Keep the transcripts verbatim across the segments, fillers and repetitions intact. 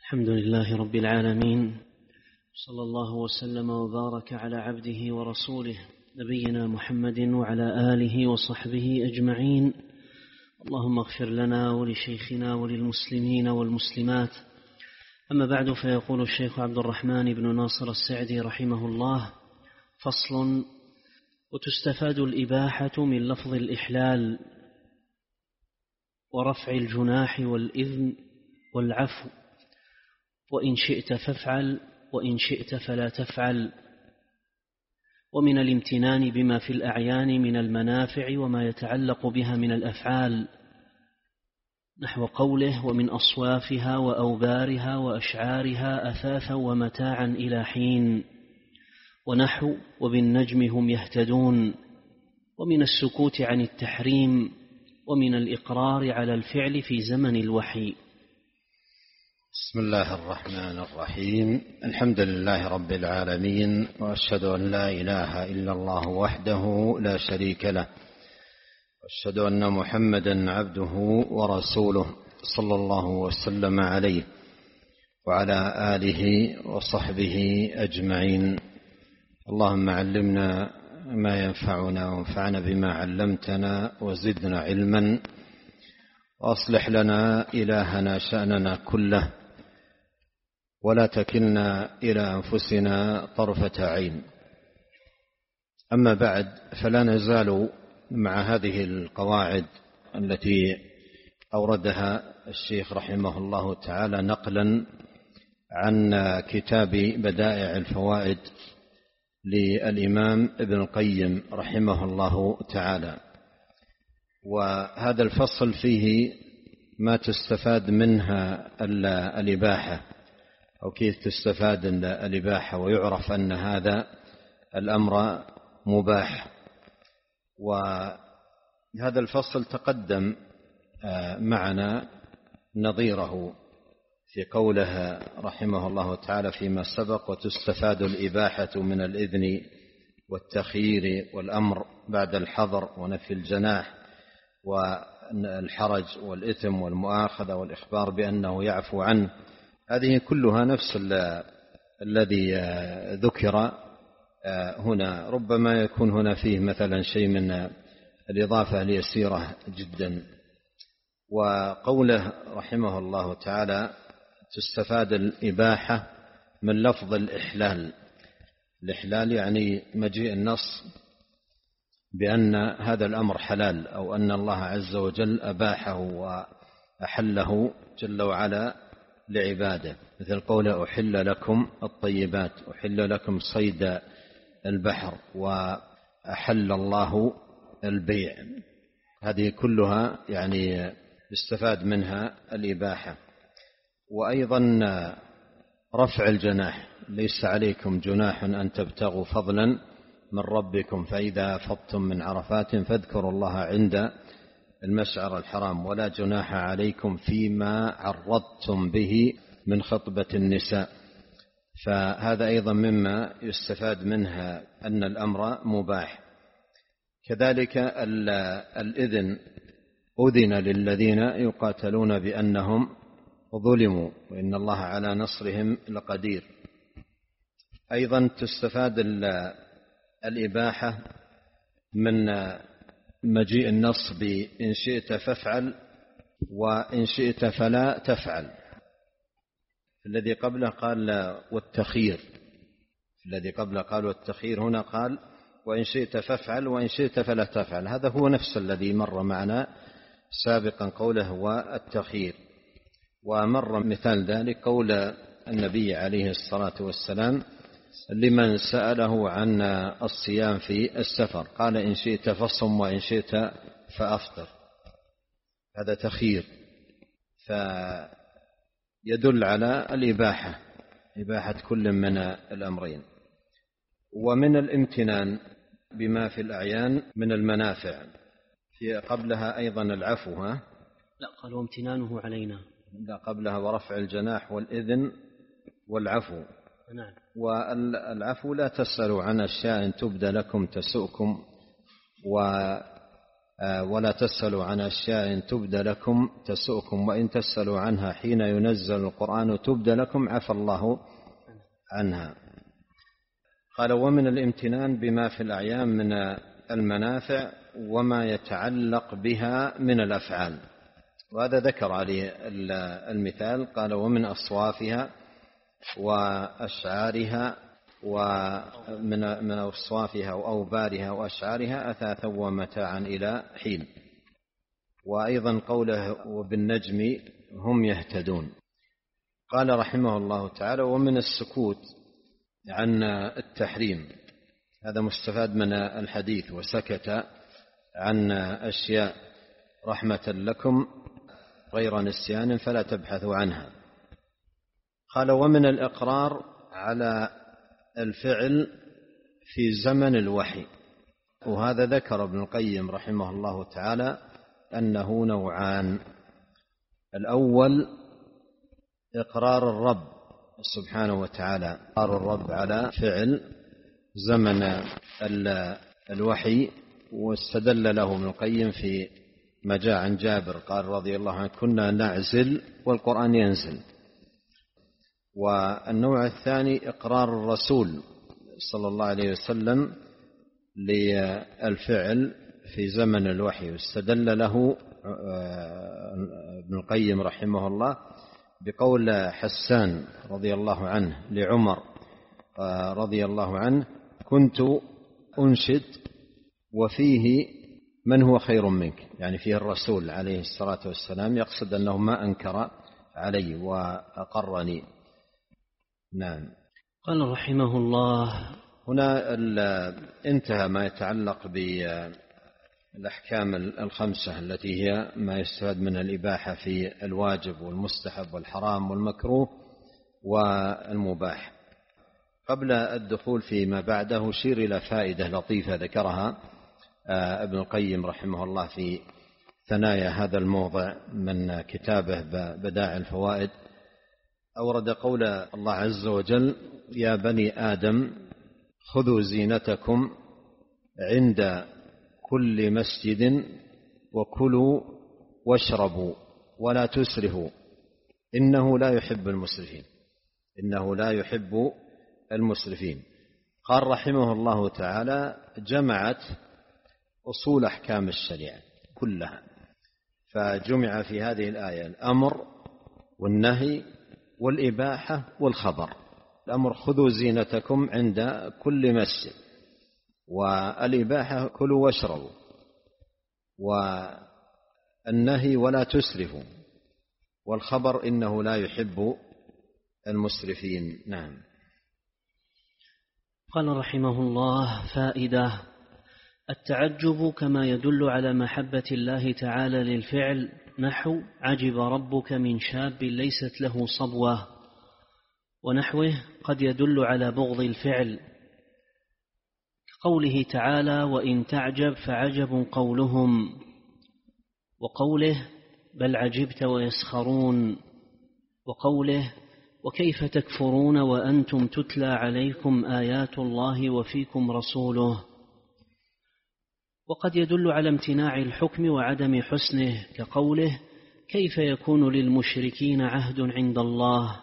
الحمد لله رب العالمين، صلى الله وسلم وبارك على عبده ورسوله نبينا محمد وعلى آله وصحبه أجمعين. اللهم اغفر لنا ولشيخنا وللمسلمين والمسلمات. أما بعد، فيقول الشيخ عبد الرحمن بن ناصر السعدي رحمه الله: فصل: وتستفاد الإباحة من لفظ الإحلال ورفع الجناح والإذن والعفو، وإن شئت فافعل وإن شئت فلا تفعل، ومن الامتنان بما في الأعيان من المنافع وما يتعلق بها من الأفعال، نحو قوله: ومن أصوافها وأوبارها وأشعارها أثاثا ومتاعا إلى حين، ونحو: وبالنجم هم يهتدون، ومن السكوت عن التحريم، ومن الإقرار على الفعل في زمن الوحي. بسم الله الرحمن الرحيم. الحمد لله رب العالمين، وأشهد أن لا إله إلا الله وحده لا شريك له، وأشهد أن محمدا عبده ورسوله صلى الله وسلم عليه وعلى آله وصحبه أجمعين. اللهم علمنا ما ينفعنا وانفعنا بما علمتنا وزدنا علما، وأصلح لنا إلهنا شأننا كله، ولا تكلنا إلى أنفسنا طرفة عين. أما بعد، فلا نزال مع هذه القواعد التي أوردها الشيخ رحمه الله تعالى نقلا عن كتاب بدائع الفوائد للإمام ابن القيم رحمه الله تعالى. وهذا الفصل فيه ما تستفاد منها الإباحة، أو كيف تستفاد الإباحة ويعرف أن هذا الأمر مباح. وهذا الفصل تقدم معنا نظيره في قوله رحمه الله تعالى فيما سبق: وتستفاد الإباحة من الإذن والتخيير والأمر بعد الحظر ونفي الجناح والحرج والإثم والمؤاخذة والإخبار بأنه يعفو عنه. هذه كلها نفس الذي ذكر هنا، ربما يكون هنا فيه مثلا شيء من الإضافة اليسيرة جدا. وقوله رحمه الله تعالى: تستفاد الإباحة من لفظ الإحلال. الإحلال يعني مجيء النص بأن هذا الأمر حلال، أو أن الله عز وجل أباحه وأحله جل وعلا لعباده، مثل قوله: أحل لكم الطيبات، أحل لكم صيد البحر، وأحل الله البيع. هذه كلها يعني يستفاد منها الإباحة. وأيضا رفع الجناح: ليس عليكم جناح أن تبتغوا فضلا من ربكم فإذا أفضتم من عرفات فاذكروا الله عند المشعر الحرام، ولا جناح عليكم فيما عرضتم به من خطبة النساء. فهذا أيضا مما يستفاد منها أن الأمر مباح. كذلك الإذن: أذن للذين يقاتلون بأنهم ظلموا وإن الله على نصرهم لقدير. أيضا تستفاد الإباحة من مجيء النص بإن شئت فافعل وإن شئت فلا تفعل. الذي قبله قال والتخيير، الذي قبله قال والتخيير، هنا قال وإن شئت فافعل وإن شئت فلا تفعل. هذا هو نفس الذي مر معنا سابقا، قوله والتخيير. ومر مثال ذلك قول النبي عليه الصلاة والسلام لمن سأله عن الصيام في السفر، قال إن شئت فصم وإن شئت فأفطر. هذا تخيير، فيدل على الإباحة، إباحة كل من الأمرين. ومن الامتنان بما في الأعيان من المنافع، في قبلها أيضا العفو. ها؟ لا، قال وامتنانه علينا. لا، قبلها ورفع الجناح والإذن والعفو. نعم. والعفو لا تسألوا عن أشياء تبدى لكم تسؤكم، ولا تسألوا عن أشياء تبد لكم تسؤكم وإن تسألوا عنها حين ينزل القرآن تبد لكم عفى الله عنها. قال ومن الامتنان بما في الأعيان من المنافع وما يتعلق بها من الأفعال. وهذا ذكر عليه المثال، قال ومن أصوافها وأشعارها ومن من أصوافها وأوبارها وأشعارها أثاثا ومتاعا إلى حين. وأيضا قوله وبالنجم هم يهتدون. قال رحمه الله تعالى ومن السكوت عن التحريم، هذا مستفاد من الحديث وسكت عن أشياء رحمة لكم غير نسيان فلا تبحثوا عنها. قال ومن الإقرار على الفعل في زمن الوحي، وهذا ذكر ابن القيم رحمه الله تعالى أنه نوعان. الأول إقرار الرب سبحانه وتعالى، إقرار الرب على فعل زمن الوحي، واستدل له ابن القيم في ما جاء عن جابر قال رضي الله عنه كنا نعزل والقرآن ينزل. والنوع الثاني إقرار الرسول صلى الله عليه وسلم للفعل في زمن الوحي، واستدل له ابن القيم رحمه الله بقول حسان رضي الله عنه لعمر رضي الله عنه كنت أنشد وفيه من هو خير منك، يعني فيه الرسول عليه الصلاة والسلام، يقصد أنه ما أنكر علي وأقرني. نعم. قال رحمه الله هنا انتهى ما يتعلق بالأحكام الخمسة التي هي ما يستفاد من الإباحة في الواجب والمستحب والحرام والمكروه والمباح. قبل الدخول فيما بعده شير إلى فائدة لطيفة ذكرها ابن القيم رحمه الله في ثنايا هذا الموضع من كتابه بدائع الفوائد. أورد قول الله عز وجل يا بني آدم خذوا زينتكم عند كل مسجد وكلوا واشربوا ولا تسرفوا إنه لا يحب المسرفين إنه لا يحب المسرفين. قال رحمه الله تعالى جمعت أصول أحكام الشريعة كلها، فجمع في هذه الآية الأمر والنهي والإباحة والخبر. الأمر خذوا زينتكم عند كل مسجد، والإباحة كلوا واشربوا، والنهي ولا تسرفوا، والخبر إنه لا يحب المسرفين. نعم. قال رحمه الله فائدة: التعجب كما يدل على محبة الله تعالى للفعل، نحو عجب ربك من شاب ليست له صبوة، ونحوه قد يدل على بغض الفعل، قوله تعالى وإن تعجب فعجب قولهم، وقوله بل عجبت ويسخرون، وقوله وكيف تكفرون وأنتم تتلى عليكم آيات الله وفيكم رسوله. وقد يدل على امتناع الحكم وعدم حسنه، كقوله كيف يكون للمشركين عهد عند الله،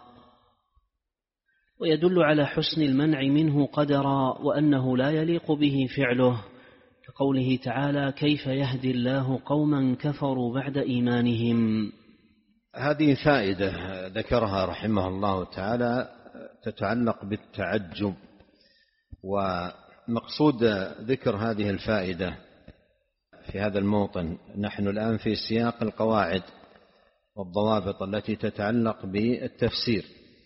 ويدل على حسن المنع منه قدرا وأنه لا يليق به فعله، كقوله تعالى كيف يهدي الله قوما كفروا بعد إيمانهم. هذه فائدة ذكرها رحمه الله تعالى تتعلق بالتعجب، ومقصود ذكر هذه الفائدة في هذا الموطن نحن الآن في سياق القواعد والضوابط التي تتعلق بالتفسير،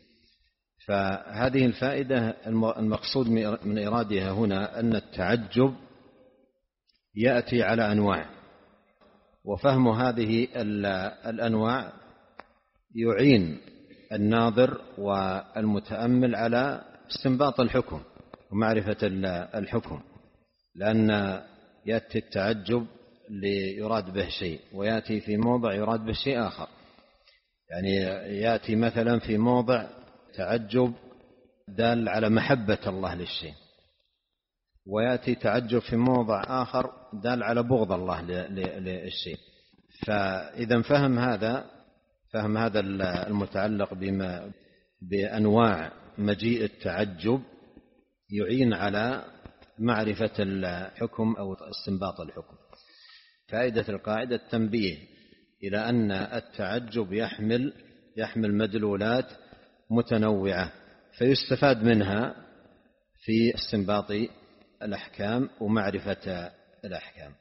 فهذه الفائدة المقصود من إرادها هنا أن التعجب يأتي على أنواع، وفهم هذه الأنواع يعين الناظر والمتأمل على استنباط الحكم ومعرفة الحكم، لأن يأتي التعجب ليراد به شيء ويأتي في موضع يراد به شيء آخر. يعني يأتي مثلا في موضع تعجب دال على محبة الله للشيء، ويأتي تعجب في موضع آخر دال على بغض الله للشيء. فإذا فهم هذا فهم هذا المتعلق بما بأنواع مجيء التعجب يعين على معرفة الحكم أو استنباط الحكم. فائدة القاعدة التنبيه إلى أن التعجب يحمل يحمل مدلولات متنوعة، فيستفاد منها في استنباط الأحكام ومعرفة الأحكام.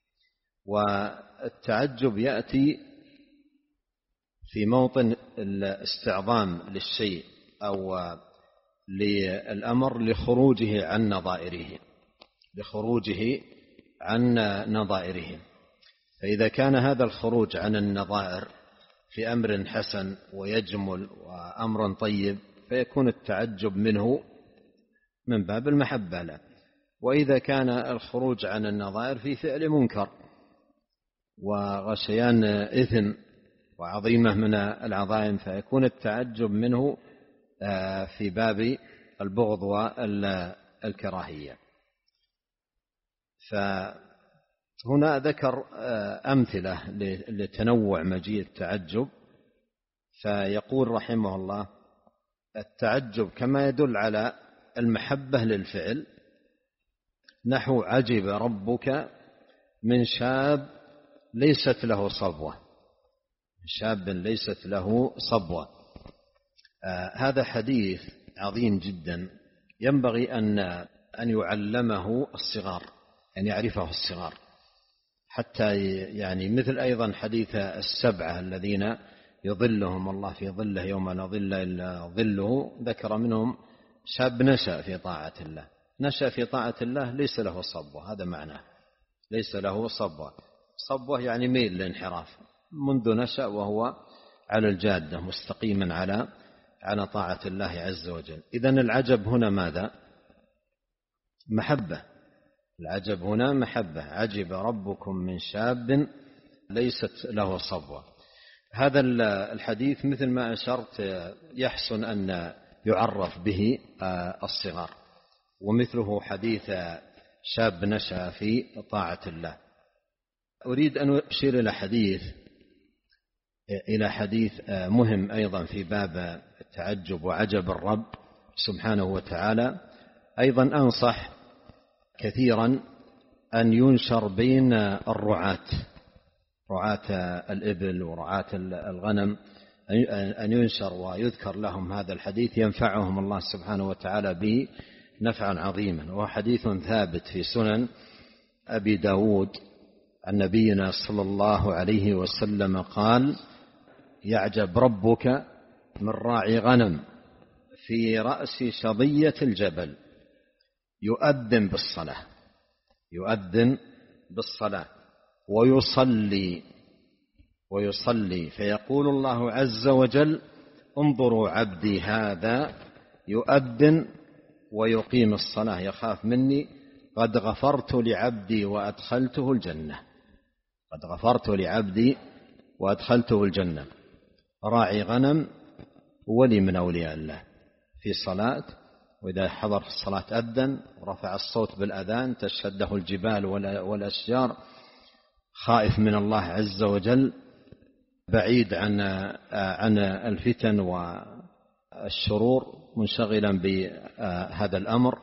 والتعجب يأتي في موطن الاستعظام للشيء أو للأمر لخروجه عن نظائره لخروجه عن نظائره فإذا كان هذا الخروج عن النظائر في أمر حسن ويجمل وأمر طيب فيكون التعجب منه من باب المحبة له. وإذا كان الخروج عن النظائر في فعل منكر وغشيان إثم وعظيمة من العظائم فيكون التعجب منه في باب البغض والكراهية. فهنا ذكر أمثلة لتنوع مجيء التعجب، فيقول رحمه الله: التعجب كما يدل على المحبة للفعل نحو عجب ربك من شاب ليست له صبوة شاب ليست له صبوة. آه هذا حديث عظيم جدا ينبغي أن أن يعلمه الصغار، أن يعرفه الصغار، حتى يعني مثل أيضا حديث السبعة الذين يظلهم الله في ظله يوم لا ظل إلا ظله، ذكر منهم شاب نشأ في طاعة الله. نشأ في طاعة الله ليس له صبوة، هذا معناه، ليس له صبوة. صبوة يعني ميل للانحراف، منذ نشأ وهو على الجادة مستقيما على على طاعة الله عز وجل. إذن العجب هنا ماذا؟ محبة. العجب هنا محبة. عجب ربكم من شاب ليست له صبوة. هذا الحديث مثل ما أشرت يحسن أن يعرف به الصغار، ومثله حديث شاب نشأ في طاعة الله. أريد أن أشير إلى حديث إلى حديث مهم أيضا في باب التعجب وعجب الرب سبحانه وتعالى. أيضا أنصح كثيرا أن ينشر بين الرعاة، رعاة الإبل ورعاة الغنم، أن ينشر ويذكر لهم هذا الحديث ينفعهم الله سبحانه وتعالى به نفعا عظيما. وهو حديث ثابت في سنن أبي داود عن نبينا صلى الله عليه وسلم قال: يعجب ربك من راعي غنم في رأس شظية الجبل يؤذن بالصلاة يؤذن بالصلاة ويصلي ويصلي فيقول الله عز وجل: انظروا عبدي هذا يؤذن ويقيم الصلاة يخاف مني، قد غفرت لعبدي وأدخلته الجنة قد غفرت لعبدي وأدخلته الجنة. راعي غنم ولي من أولياء الله في صلاة، وإذا حضر الصلاة أذن ورفع الصوت بالأذان تشهده الجبال والأشجار، خائف من الله عز وجل، بعيد عن عن الفتن والشرور، منشغلا بهذا الأمر.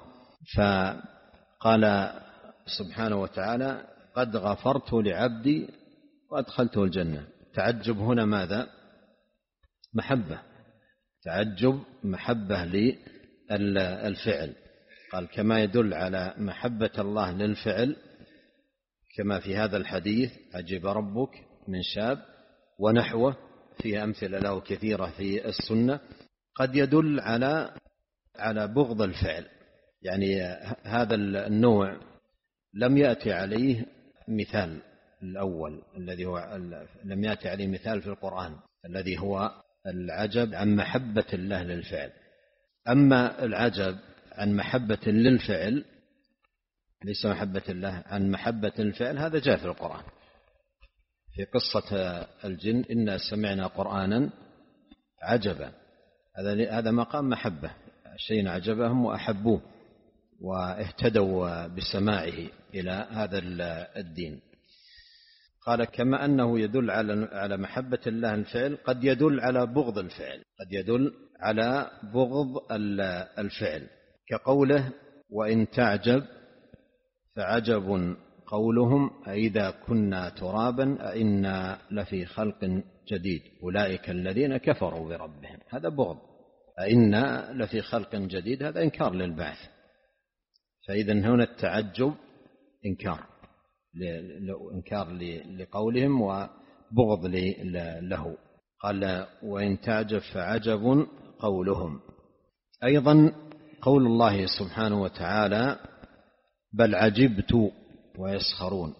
فقال سبحانه وتعالى: قد غفرت لعبدي وأدخلته الجنة. تعجب هنا ماذا؟ محبة. تعجب محبة للفعل. قال: كما يدل على محبة الله للفعل كما في هذا الحديث عجب ربك من شاب ونحوه، فيه أمثلة له كثيرة في السنة، قد يدل على على بغض الفعل. يعني هذا النوع لم يأتي عليه مثال الأول الذي هو لم يأتي عليه مثال في القرآن الذي هو العجب عن محبة الله للفعل. أما العجب عن محبة للفعل ليس محبة الله، عن محبة الفعل، هذا جاء في القرآن في قصة الجن: إنا سمعنا قرآنا عجبا. هذا هذا مقام محبة، شيء عجبهم وأحبوه واهتدوا بسماعه إلى هذا الدين. قال كما أنه يدل على محبة الله الفعل قد يدل على بغض الفعل، قد يدل على بغض الفعل، كقوله وإن تعجب فعجب قولهم أئذا كنا ترابا أئنا لفي خلق جديد أولئك الذين كفروا بربهم، هذا بغض. أئنا لفي خلق جديد هذا إنكار للبعث، فإذا هنا التعجب إنكار إنكار لقولهم وبغض له. قال وإن تعجب فعجب قولهم. أيضا قول الله سبحانه وتعالى بل عجبت ويسخرون،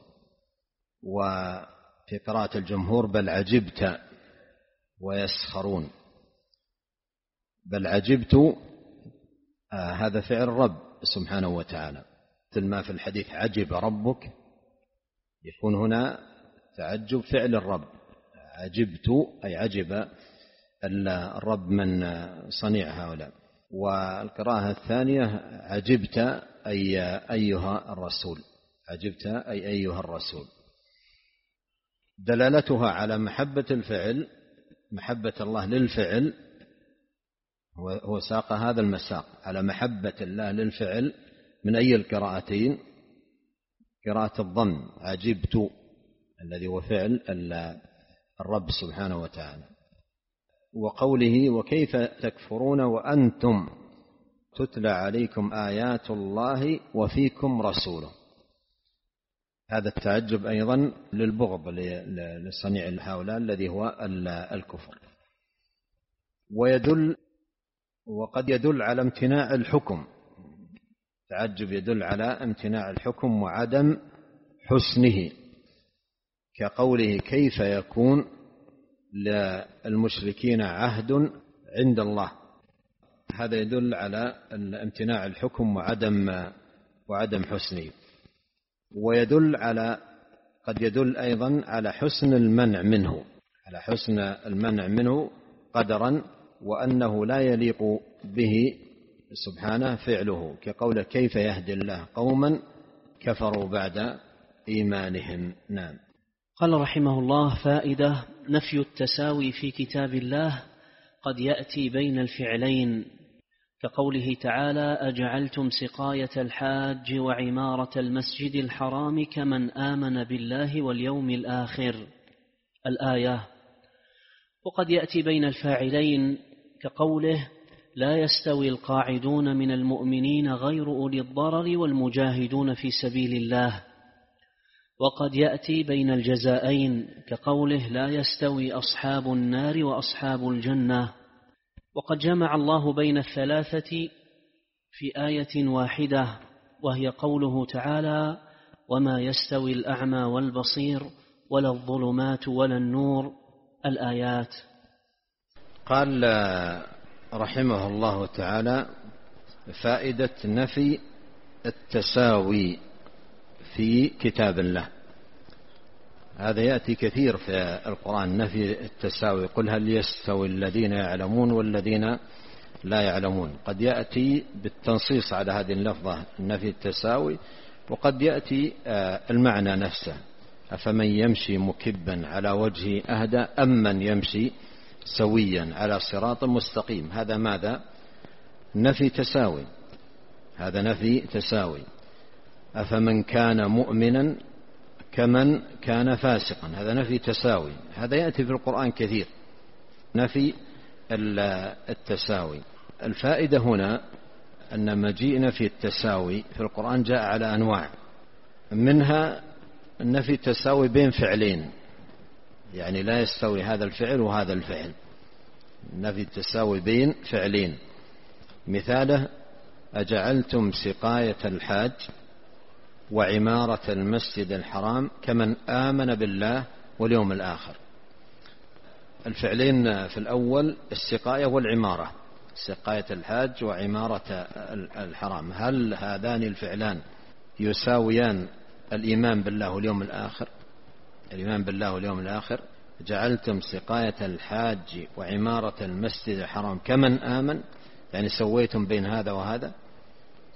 وفي قراءة الجمهور بل عجبت ويسخرون. بل عجبت آه هذا فعل الرب سبحانه وتعالى، مثل ما في الحديث عجب ربك، يكون هنا تعجب فعل الرب. عجبت أي عجب الرب من صنيع هؤلاء. والقراءة الثانية عجبت أي أيها الرسول، عجبت أي أيها الرسول. دلالتها على محبة الفعل، محبة الله للفعل، هو ساق هذا المساق على محبة الله للفعل من أي القراءتين؟ قراءة الضم عجبت الذي هو فعل الرب سبحانه وتعالى. وقوله وكيف تكفرون وأنتم تتلى عليكم آيات الله وفيكم رسوله، هذا التعجب أيضا للبغض لصنيع هؤلاء الذي هو الكفر. ويدل وقد يدل على امتناع الحكم، تعجب يدل على امتناع الحكم وعدم حسنه، كقوله كيف يكون للمشركين عهد عند الله، هذا يدل على امتناع الحكم وعدم وعدم حسنه. ويدل على قد يدل أيضا على حسن المنع منه، على حسن المنع منه قدرا، وأنه لا يليق به سبحانه فعله، كقول كيف يهدي الله قوما كفروا بعد إيمانهم. نعم. قال رحمه الله فائدة: نفي التساوي في كتاب الله قد يأتي بين الفعلين، كقوله تعالى أجعلتم سقاية الحاج وعمارة المسجد الحرام كمن آمن بالله واليوم الآخر، الآية. وقد يأتي بين الفاعلين كقوله لا يستوي القاعدون من المؤمنين غير أولي الضرر والمجاهدون في سبيل الله. وقد يأتي بين الجزائين كقوله لا يستوي أصحاب النار وأصحاب الجنة. وقد جمع الله بين الثلاثة في آية واحدة، وهي قوله تعالى وما يستوي الأعمى والبصير ولا الظلمات ولا النور، الآيات. قال رحمه الله تعالى فائدة نفي التساوي في كتاب الله. هذا يأتي كثير في القرآن، نفي التساوي، قل هل يستوي الذين يعلمون والذين لا يعلمون. قد يأتي بالتنصيص على هذه اللفظة نفي التساوي، وقد يأتي المعنى نفسه أفمن يمشي مكبا على وجهه أهدى أم من يمشي سويا على صراط مستقيم. هذا ماذا؟ نفي تساوي، هذا نفي تساوي. أفمن كان مؤمنا كمن كان فاسقا، هذا نفي تساوي. هذا يأتي في القرآن كثير، نفي التساوي. الفائدة هنا أن مجيء نفي التساوي في القرآن جاء على أنواع، منها نفي التساوي بين فعلين، يعني لا يستوي هذا الفعل وهذا الفعل، نفي التساوي بين فعلين. مثاله أجعلتم سقاية الحاج وعمارة المسجد الحرام كمن آمن بالله واليوم الآخر. الفعلين في الأول السقاية والعمارة، سقاية الحاج وعمارة الحرام، هل هذان الفعلان يساويان الإيمان بالله واليوم الآخر؟ الإيمان بالله واليوم الآخر. جعلتم سقاية الحاج وعمارة المسجد الحرام كمن آمن، يعني سويتم بين هذا وهذا.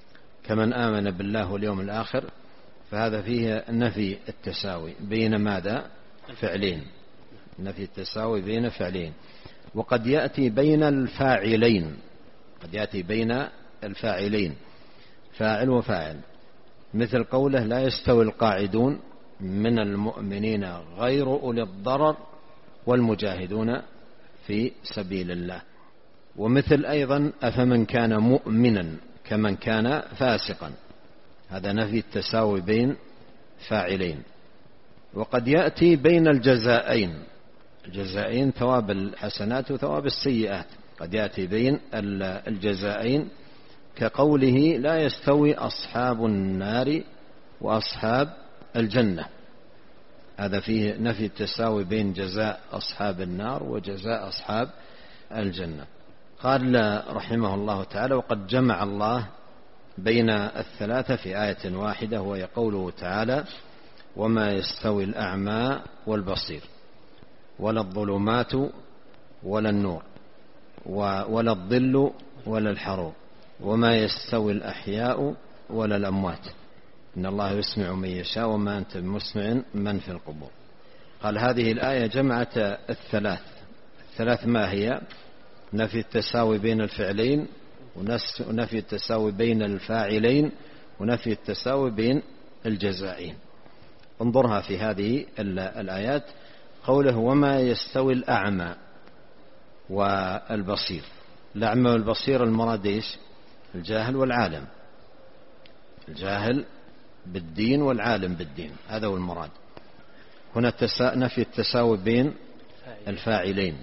كمن آمن بالله واليوم الآخر، فهذا فيه نفي التساوي بين ماذا؟ فعلين، نفي التساوي بين فعلين. وقد يأتي بين الفاعلين، قد يأتي بين الفاعلين فاعل وفاعل، مثل قوله لا يستوي القاعدون من المؤمنين غير أولي الضرر والمجاهدون في سبيل الله. ومثل أيضا أفمن كان مؤمنا كمن كان فاسقا، هذا نفي التساوي بين فاعلين. وقد يأتي بين الجزائين، الجزائين ثواب الحسنات وثواب السيئات، قد يأتي بين الجزائين كقوله لا يستوي أصحاب النار وأصحاب الجنة، هذا فيه نفي التساوي بين جزاء أصحاب النار وجزاء أصحاب الجنة. قال رحمه الله تعالى وقد جمع الله بين الثلاثة في آية واحدة، وهي قوله تعالى وما يستوي الأعمى والبصير ولا الظلمات ولا النور ولا الظل ولا الحرور وما يستوي الأحياء ولا الأموات إن الله يسمع من يشاء وما أنت بمسمع من في القبور. قال هذه الآية جمعت الثلاث، الثلاث ما هي؟ نفي التساوي بين الفعلين، ونفي التساوي بين الفاعلين، ونفي التساوي بين الجزائين. انظرها في هذه الآيات، قوله وما يستوي الأعمى والبصير. الأعمى والبصير المراد إيش؟ الجاهل والعالم، الجاهل بالدين والعالم بالدين، هذا هو المراد. هنا نفي التساوي بين الفاعلين،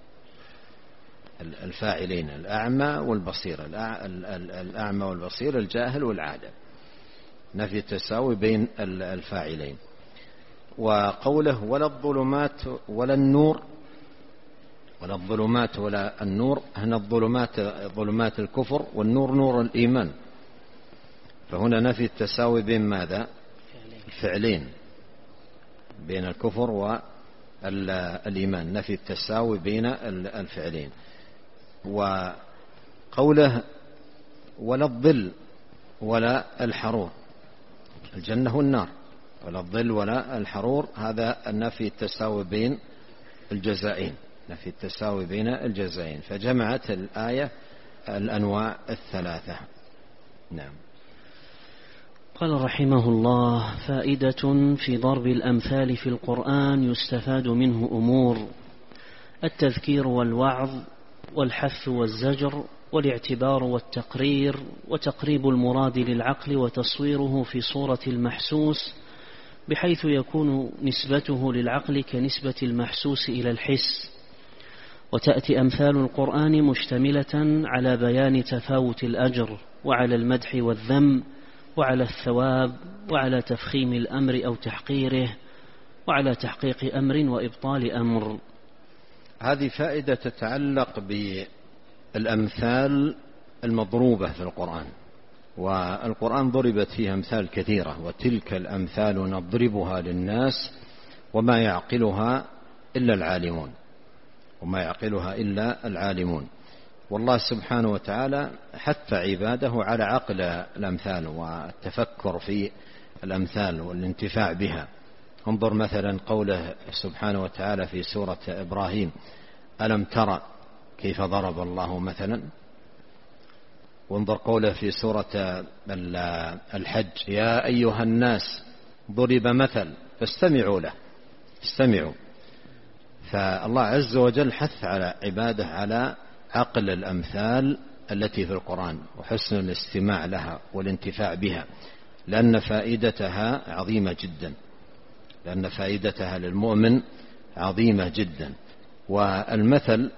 الفاعلين الأعمى والبصير، الأعمى والبصير الجاهل والعالم، نفي التساوي بين الفاعلين. وقوله ولا الظلمات ولا النور، ولا الظلمات ولا النور، هنا الظلمات ظلمات الكفر والنور نور الإيمان، فهنا نفي التساوي بين ماذا؟ الفعلين، بين الكفر والإيمان، نفي التساوي بين الفعلين. وقوله ولا الظل ولا الحرور، الجنة والنار، ولا الظل ولا الحرور، هذا نفي التساوي بين الجزائين، نفي التساوي بين الجزائين، فجمعت الآية الأنواع الثلاثة. نعم. قال رحمه الله فائدة في ضرب الأمثال في القرآن يستفاد منه أمور: التذكير والوعظ والحث والزجر والاعتبار والتقرير وتقريب المراد للعقل وتصويره في صورة المحسوس بحيث يكون نسبته للعقل كنسبة المحسوس إلى الحس. وتأتي أمثال القرآن مشتملة على بيان تفاوت الأجر وعلى المدح والذم وعلى الثواب وعلى تفخيم الأمر أو تحقيره وعلى تحقيق أمر وإبطال أمر. هذه فائدة تتعلق بالأمثال المضروبة في القرآن، والقرآن ضربت فيها أمثال كثيرة، وتلك الأمثال نضربها للناس وما يعقلها إلا العالمون، وما يعقلها إلا العالمون. والله سبحانه وتعالى حث عباده على عقل الأمثال والتفكر في الأمثال والانتفاع بها. انظر مثلا قوله سبحانه وتعالى في سورة إبراهيم: ألم ترى كيف ضرب الله مثلا. وانظر قوله في سورة الحج: يا أيها الناس ضرب مثل فاستمعوا له، استمعوا. فالله عز وجل حث على عباده على عقل الأمثال التي في القرآن وحسن الاستماع لها والانتفاع بها، لأن فائدتها عظيمة جدا، لأن فائدتها للمؤمن عظيمة جدا. والمثل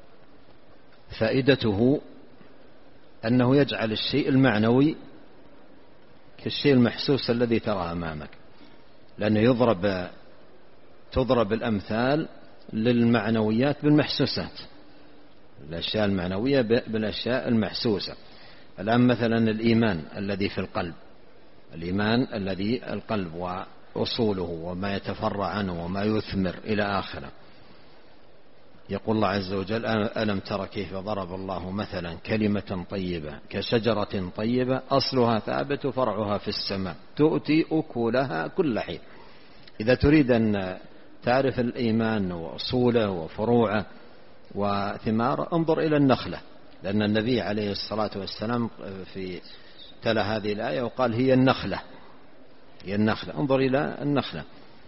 فائدته أنه يجعل الشيء المعنوي كالشيء المحسوس الذي ترى أمامك، لأنه يضرب تضرب الأمثال للمعنويات بالمحسوسات، الأشياء المعنوية بالأشياء المحسوسة. الآن مثلا الإيمان الذي في القلب، الإيمان الذي القلب وأصوله وما يتفرع عنه وما يثمر إلى آخره، يقول الله عز وجل: ألم تر كيف ضرب الله مثلا كلمة طيبة كشجرة طيبة أصلها ثابت فرعها في السماء تؤتي أكلها كل حين. إذا تريد أن تعرف الإيمان وأصوله وفروعه وثماره انظر إلى النخلة، لأن النبي عليه الصلاة والسلام في تلا هذه الآية وقال: هي النخلة، هي النخلة، انظر إلى النخلة،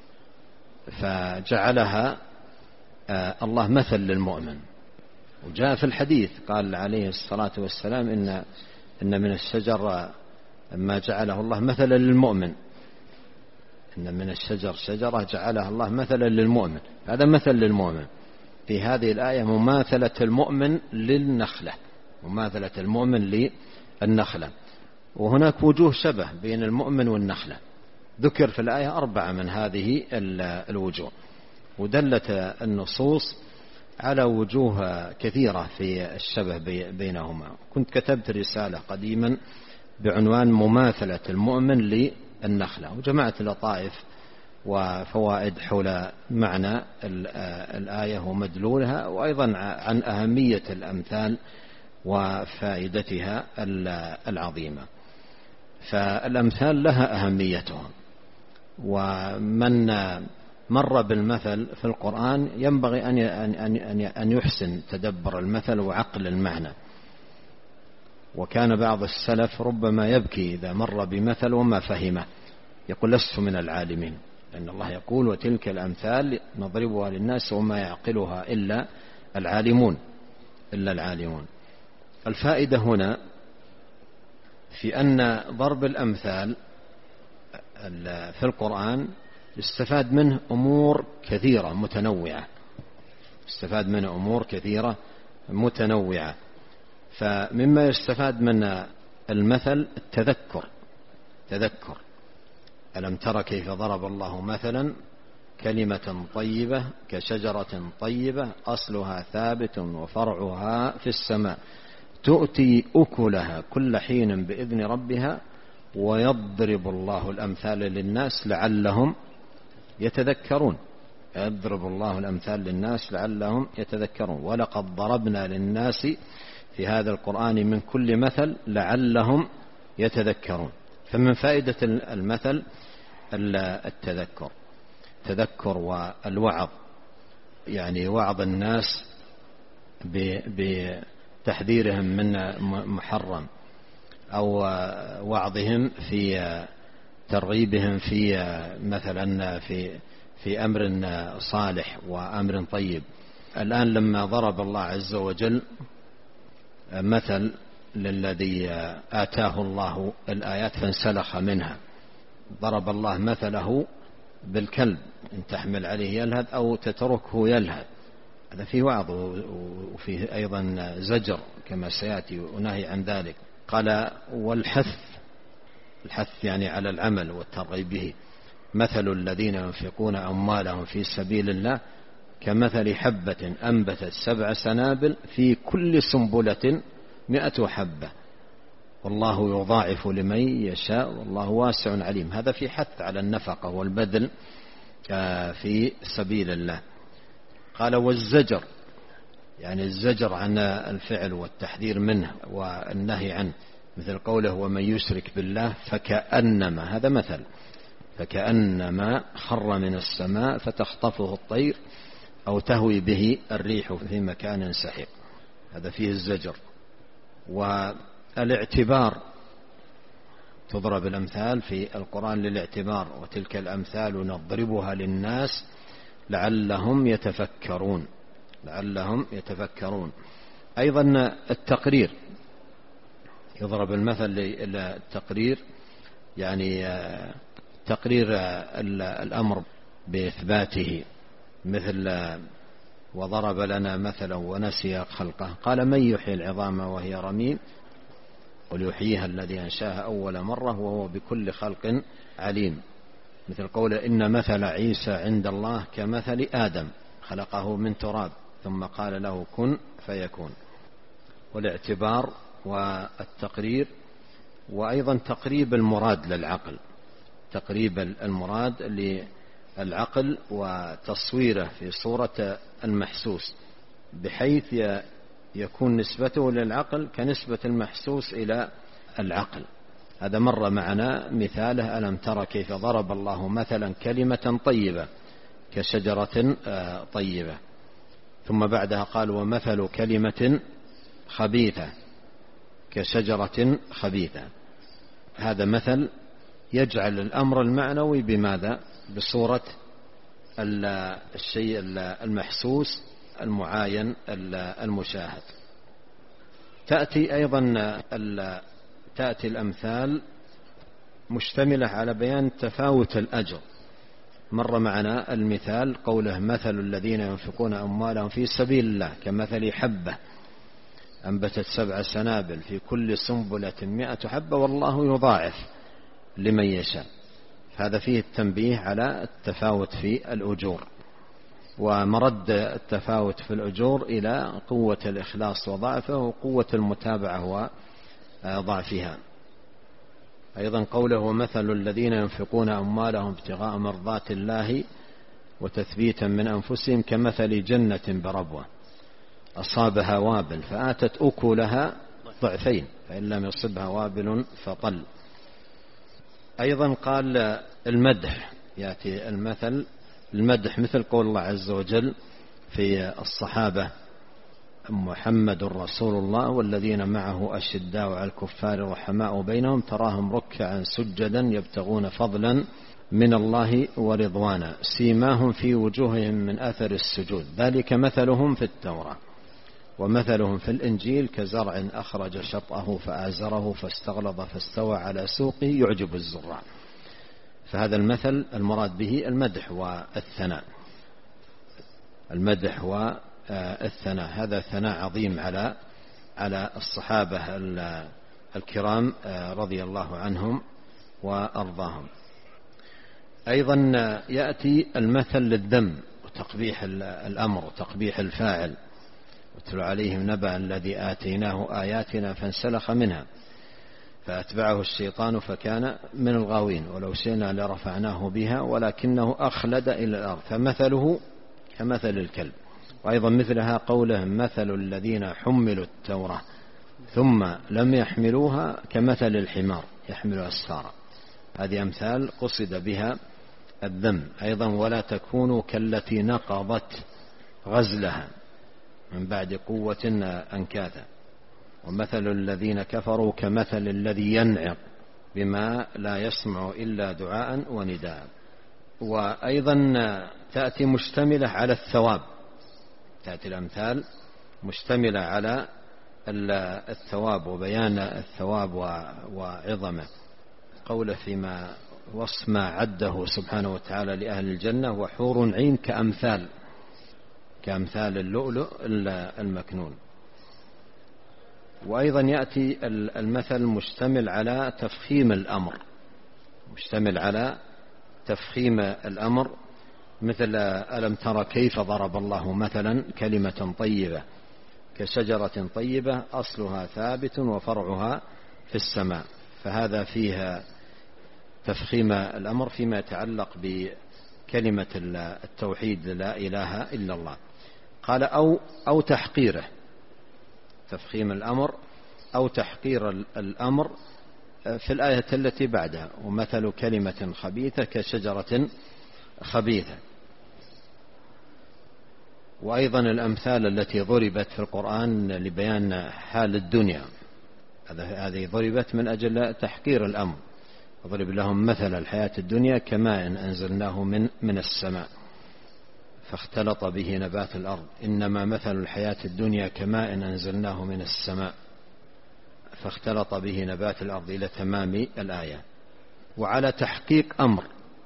فجعلها الله مثل للمؤمن. وجاء في الحديث قال عليه الصلاة والسلام: إن إن من الشجر ما جعله الله مثلا للمؤمن، إن من الشجر شجرة جعلها الله مثلا للمؤمن. هذا مثل للمؤمن. في هذه الآية مماثلة المؤمن للنخلة، مماثلة المؤمن للنخلة. وهناك وجوه شبه بين المؤمن والنخلة، ذكر في الآية أربعة من هذه الوجوه، ودلت النصوص على وجوه كثيرة في الشبه بينهما. كنت كتبت رسالة قديما بعنوان مماثلة المؤمن للنخلة، وجمعت لطائف وفوائد حول معنى الآية ومدلولها، وأيضا عن أهمية الأمثال وفائدتها العظيمة. فالأمثال لها أهميتها، ومن مر بالمثل في القرآن ينبغي أن يحسن تدبر المثل وعقل المعنى. وكان بعض السلف ربما يبكي إذا مر بمثل وما فهمه، يقول: لست من العالمين، لأن الله يقول: وتلك الأمثال نضربها للناس وما يعقلها إلا العالمون، إلا العالمون. الفائدة هنا في أن ضرب الأمثال في القرآن يستفاد منه أمور كثيرة متنوعة، يستفاد منه أمور كثيرة متنوعة. فمما يستفاد من المثل التذكر، تذكر. ألم تر كيف ضرب الله مثلا كلمة طيبة كشجرة طيبة أصلها ثابت وفرعها في السماء تؤتي أكلها كل حين بإذن ربها ويضرب الله الأمثال للناس لعلهم يتذكرون. يضرب الله الأمثال للناس لعلهم يتذكرون. ولقد ضربنا للناس في هذا القرآن من كل مثل لعلهم يتذكرون. فمن فائدة المثل التذكر، تذكر والوعظ، يعني وعظ الناس بتحذيرهم من محرم، أو وعظهم في ترغيبهم في مثلا في في أمر صالح وأمر طيب. الآن لما ضرب الله عز وجل مثل للذي آتاه الله الآيات فانسلخ منها، ضرب الله مثله بالكلب إن تحمل عليه يلهث أو تتركه يلهث. هذا فيه وعظ وفيه أيضا زجر كما سيأتي ونهي عن ذلك. قال: والحث، الحث يعني على العمل والترغيب به. مثل الذين ينفقون أموالهم في سبيل الله كمثل حبة أنبتت سبع سنابل في كل سنبلة مئة حبة والله يضاعف لمن يشاء والله واسع عليم. هذا في حث على النفقة والبذل في سبيل الله. قال: والزجر، يعني الزجر عن الفعل والتحذير منه والنهي عنه، مثل قوله: ومن يشرك بالله فكأنما، هذا مثل، فكأنما خر من السماء فتخطفه الطير أو تهوي به الريح في مكان سحيق. هذا فيه الزجر. والاعتبار، تضرب الأمثال في القرآن للاعتبار. وتلك الأمثال نضربها للناس لعلهم يتفكرون، لعلهم يتفكرون. أيضا التقرير، يضرب المثل للتقرير، يعني تقرير الأمر بإثباته، مثل وضرب لنا مثلا ونسي خلقه قال: من يحيي العظام وهي رميم قل يحييها الذي أنشاها أول مرة وهو بكل خلق عليم. مثل قوله: إن مثل عيسى عند الله كمثل آدم خلقه من تراب ثم قال له كن فيكون. والاعتبار والتقرير، وأيضا تقريب المراد للعقل، تقريب المراد للعقل وتصويره في صورة المحسوس. بحيث يكون نسبته للعقل كنسبة المحسوس إلى العقل. هذا مر معنا مثاله: ألم تر كيف ضرب الله مثلا كلمة طيبة كشجرة طيبة. ثم بعدها قال: ومثل كلمة خبيثة كشجرة خبيثة. هذا مثل يجعل الأمر المعنوي بماذا؟ بصورة الشيء المحسوس المعاين المشاهد. تأتي أيضا تأتي الأمثال مشتملة على بيان تفاوت الأجر. مر معنا المثال قوله: مثل الذين ينفقون أموالهم في سبيل الله كمثل حبة أنبتت سبع سنابل في كل سنبلة مئة حبة والله يضاعف لمن يشاء. هذا فيه التنبيه على التفاوت في الأجور، ومرد التفاوت في الأجور إلى قوة الإخلاص وضعفه وقوة المتابعة وضعفها. أيضا قوله: مثل الذين ينفقون أموالهم ابتغاء مرضات الله وتثبيتا من أنفسهم كمثل جنة بربوة أصابها وابل فآتت أكلها ضعفين فإن لم يصبها وابل فطل. أيضا قال المدح، يأتي المثل المدح مثل قول الله عز وجل في الصحابة: محمد رسول الله والذين معه أشداء على الكفار رحماء بينهم تراهم ركعا سجدا يبتغون فضلا من الله ورضوانا سيماهم في وجوههم من أثر السجود ذلك مثلهم في التوراة ومثلهم في الإنجيل كزرع أخرج شطأه فآزره فاستغلظ فاستوى على سوقه يعجب الزراع. فهذا المثل المراد به المدح والثناء، المدح والثناء. هذا ثناء عظيم على على الصحابة الكرام رضي الله عنهم وأرضاهم. أيضا يأتي المثل للذم وتقبيح الأمر وتقبيح الفاعل: واتل عليهم نبأ الذي آتيناه آياتنا فانسلخ منها فأتبعه الشيطان فكان من الغاوين ولو شئنا لرفعناه بها ولكنه أخلد إلى الأرض فمثله كمثل الكلب. وأيضا مثلها قوله: مثل الذين حملوا التوراة ثم لم يحملوها كمثل الحمار يحمل أسفارا. هذه أمثال قصد بها الذم. أيضا: ولا تكونوا كالتي نقضت غزلها من بعد قوة أنكاثا ومثل الذين كفروا كمثل الذي ينعق بما لا يسمع إلا دعاء ونداء. وأيضا تأتي مشتملة على الثواب، تأتي الأمثال مشتملة على الثواب وبيان الثواب وعظمه. قوله فيما وصف ما عده سبحانه وتعالى لأهل الجنة: وحور عين كأمثال كأمثال اللؤلؤ المكنون. وأيضا يأتي المثل مشتمل على تفخيم الأمر، مشتمل على تفخيم الأمر مثل: ألم تر كيف ضرب الله مثلا كلمة طيبة كشجرة طيبة أصلها ثابت وفرعها في السماء. فهذا فيها تفخيم الأمر فيما يتعلق بكلمة التوحيد لا إله إلا الله. قال: أو, أو تحقيره، تفخيم الأمر أو تحقير الأمر في الآية التي بعدها: ومثل كلمة خبيثة كشجرة خبيثة. وأيضا الأمثال التي ضربت في القرآن لبيان حال الدنيا هذه ضربت من أجل تحقير الأمر. وضرب لهم مثل الحياة الدنيا كماء أنزلناه من, من السماء فاختلط به نبات الأرض إنما مثل الحياة الدنيا كماء أنزلناه من السماء فاختلط به نبات الأرض إلى تمام الآية. وعلى تحقيق أمر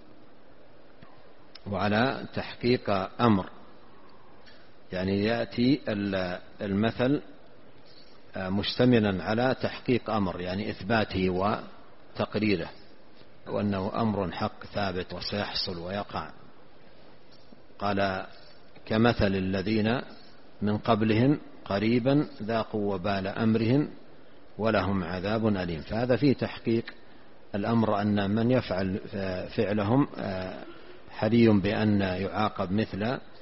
وعلى تحقيق أمر يعني يأتي المثل مشتملا على تحقيق أمر يعني إثباته وتقريره وأنه أمر حق ثابت وسيحصل ويقع. قال: كمثل الذين من قبلهم قريبا ذاقوا وبال أمرهم ولهم عذاب أليم. فهذا فيه تحقيق الأمر أن من يفعل فعلهم حري بأن يعاقب مثل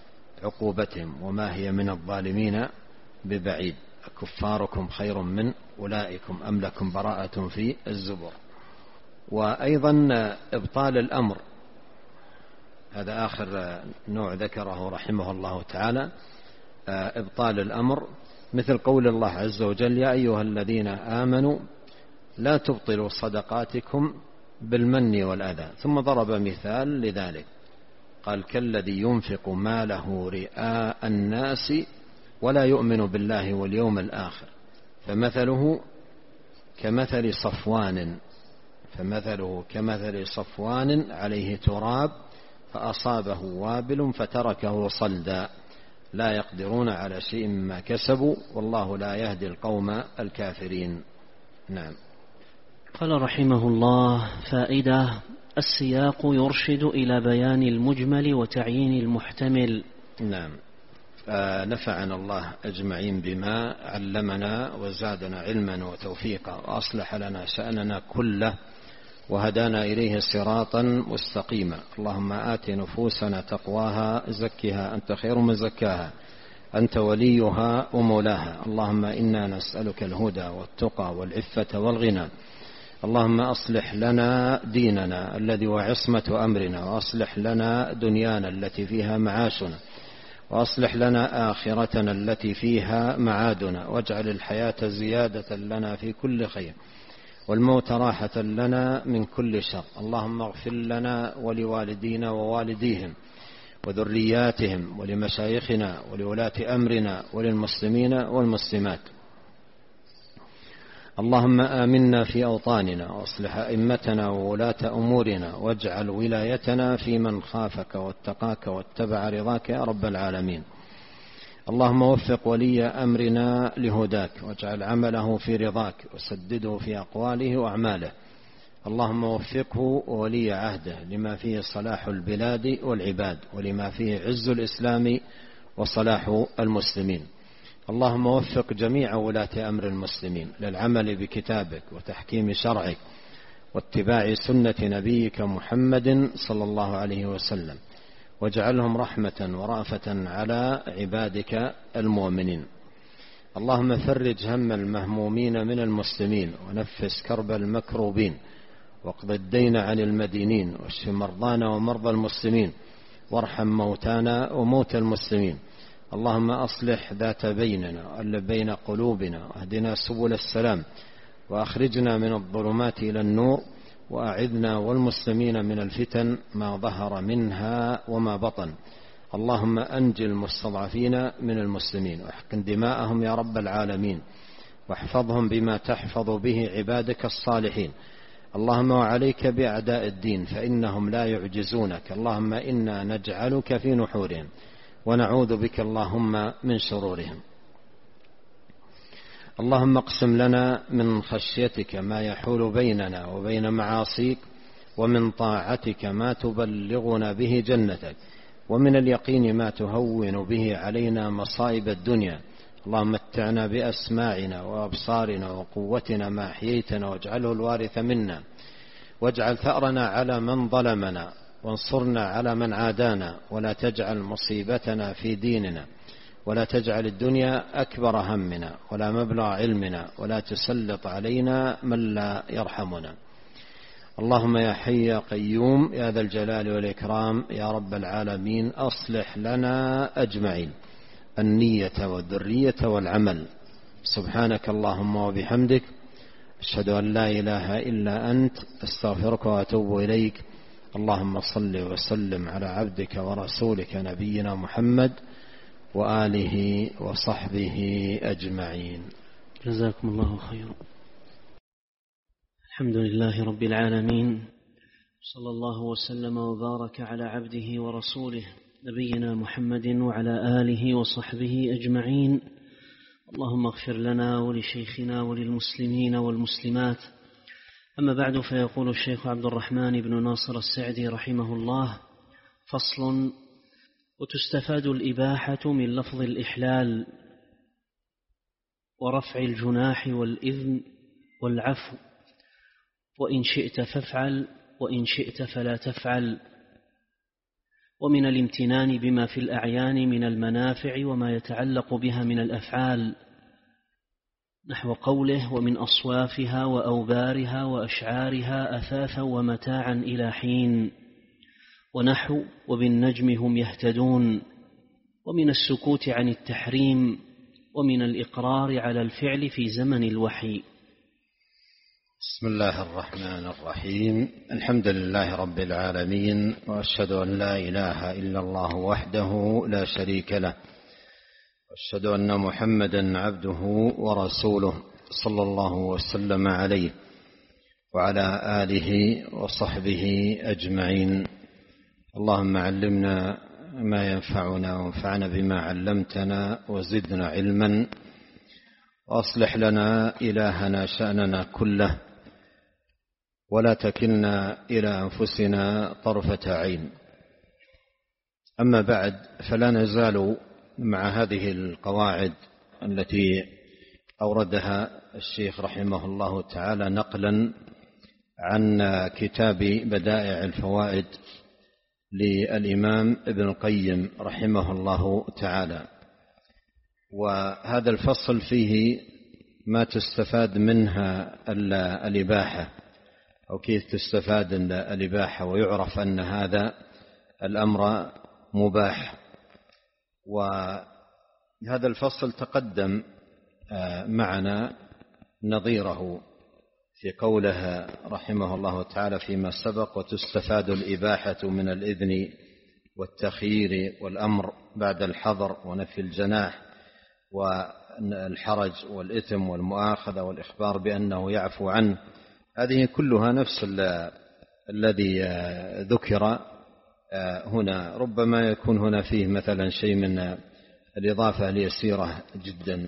عقوبتهم وما هي من الظالمين ببعيد. كفاركم خير من أولئكم أم لكم براءة في الزبر. وأيضا إبطال الأمر، هذا آخر نوع ذكره رحمه الله تعالى، إبطال الأمر، مثل قول الله عز وجل: يا أيها الذين آمنوا لا تبطلوا صدقاتكم بالمن والأذى. ثم ضرب مثال لذلك، قال: كالذي ينفق ماله رئاء الناس ولا يؤمن بالله واليوم الآخر فمثله كمثل صفوان فمثله كمثل صفوان عليه تراب فأصابه وابل فتركه صلدا لا يقدرون على شيء مما كسبوا والله لا يهدي القوم الكافرين. نعم. قال رحمه الله: فائدة: السياق يرشد إلى بيان المجمل وتعيين المحتمل. نعم. آه نفعنا الله أجمعين بما علمنا وزادنا علما وتوفيقا وأصلح لنا شأننا كله وهدانا إليه صراطا مستقيما. اللهم آت نفوسنا تقواها زكها أنت خير من زكاها أنت وليها ومولاها. اللهم إنا نسألك الهدى والتقى والعفة والغنى. اللهم أصلح لنا ديننا الذي هو عصمة أمرنا، وأصلح لنا دنيانا التي فيها معاشنا، وأصلح لنا آخرتنا التي فيها معادنا، واجعل الحياة زيادة لنا في كل خير والموت راحة لنا من كل شر. اللهم اغفر لنا ولوالدينا ووالديهم وذرياتهم ولمشايخنا ولولاة أمرنا وللمسلمين والمسلمات. اللهم آمنا في أوطاننا وأصلح أئمتنا وولاة أمورنا واجعل ولايتنا في من خافك واتقاك واتبع رضاك يا رب العالمين. اللهم وفق ولي أمرنا لهداك واجعل عمله في رضاك وسدده في أقواله وأعماله. اللهم وفقه وولي عهده لما فيه صلاح البلاد والعباد ولما فيه عز الإسلام وصلاح المسلمين. اللهم وفق جميع ولاة أمر المسلمين للعمل بكتابك وتحكيم شرعك واتباع سنة نبيك محمد صلى الله عليه وسلم، واجعلهم رحمة ورأفة على عبادك المؤمنين. اللهم فرج هم المهمومين من المسلمين ونفس كرب المكروبين واقض الدين عن المدينين واشف مرضانا ومرضى المسلمين وارحم موتانا وموتى المسلمين. اللهم أصلح ذات بيننا وألف بين قلوبنا واهدنا سبل السلام وأخرجنا من الظلمات إلى النور وأعذنا والمسلمين من الفتن ما ظهر منها وما بطن. اللهم أنجِ المستضعفين من المسلمين واحقن دماءهم يا رب العالمين واحفظهم بما تحفظ به عبادك الصالحين. اللهم وعليك بأعداء الدين فإنهم لا يعجزونك. اللهم إنا نجعلك في نحورهم ونعوذ بك اللهم من شرورهم. اللهم اقسم لنا من خشيتك ما يحول بيننا وبين معاصيك ومن طاعتك ما تبلغنا به جنتك ومن اليقين ما تهون به علينا مصائب الدنيا. اللهم متعنا بأسماعنا وأبصارنا وقوتنا ما أحييتنا واجعله الوارث منا واجعل ثأرنا على من ظلمنا وانصرنا على من عادانا ولا تجعل مصيبتنا في ديننا ولا تجعل الدنيا أكبر همنا ولا مبلغ علمنا ولا تسلط علينا من لا يرحمنا. اللهم يا حي يا قيوم يا ذا الجلال والإكرام يا رب العالمين أصلح لنا أجمعين النية والذرية والعمل. سبحانك اللهم وبحمدك أشهد أن لا إله إلا أنت أستغفرك وأتوب إليك. اللهم صل وسلم على عبدك ورسولك نبينا محمد وآله وصحبه أجمعين. جزاكم الله خيرا. الحمد لله رب العالمين، صلى الله وسلم وبارك على عبده ورسوله نبينا محمد وعلى آله وصحبه أجمعين. اللهم اغفر لنا ولشيخنا وللمسلمين والمسلمات. أما بعد، فيقول الشيخ عبد الرحمن بن ناصر السعدي رحمه الله: فصل: وتستفاد الإباحة من لفظ الإحلال ورفع الجناح والإذن والعفو، وإن شئت فافعل وإن شئت فلا تفعل. ومن الامتنان بما في الأعيان من المنافع وما يتعلق بها من الأفعال، نحو قوله: ومن أصوافها وأوبارها وأشعارها أثاثا ومتاعا إلى حين، ونحو: وبالنجم هم يهتدون. ومن السكوت عن التحريم، ومن الإقرار على الفعل في زمن الوحي. بسم الله الرحمن الرحيم. الحمد لله رب العالمين، وأشهد أن لا إله إلا الله وحده لا شريك له، وأشهد أن محمدا عبده ورسوله صلى الله وسلم عليه وعلى آله وصحبه أجمعين. اللهم علمنا ما ينفعنا وانفعنا بما علمتنا وزدنا علما، وأصلح لنا إلهنا شأننا كله، ولا تكلنا إلى أنفسنا طرفة عين. أما بعد، فلا نزال مع هذه القواعد التي أوردها الشيخ رحمه الله تعالى نقلا عن كتاب بدائع الفوائد للإمام ابن القيم رحمه الله تعالى. وهذا الفصل فيه ما تستفاد منها الإباحة، أو كيف تستفاد الإباحة ويعرف أن هذا الأمر مباح. وهذا الفصل تقدم معنا نظيره في قوله رحمه الله تعالى فيما سبق: وتستفاد الإباحة من الإذن والتخيير والأمر بعد الحظر ونفي الجناح والحرج والإثم والمؤاخذة والإخبار بأنه يعفو عنه. هذه كلها نفس الذي ذكر هنا. ربما يكون هنا فيه مثلا شيء من الإضافة اليسيرة جدا.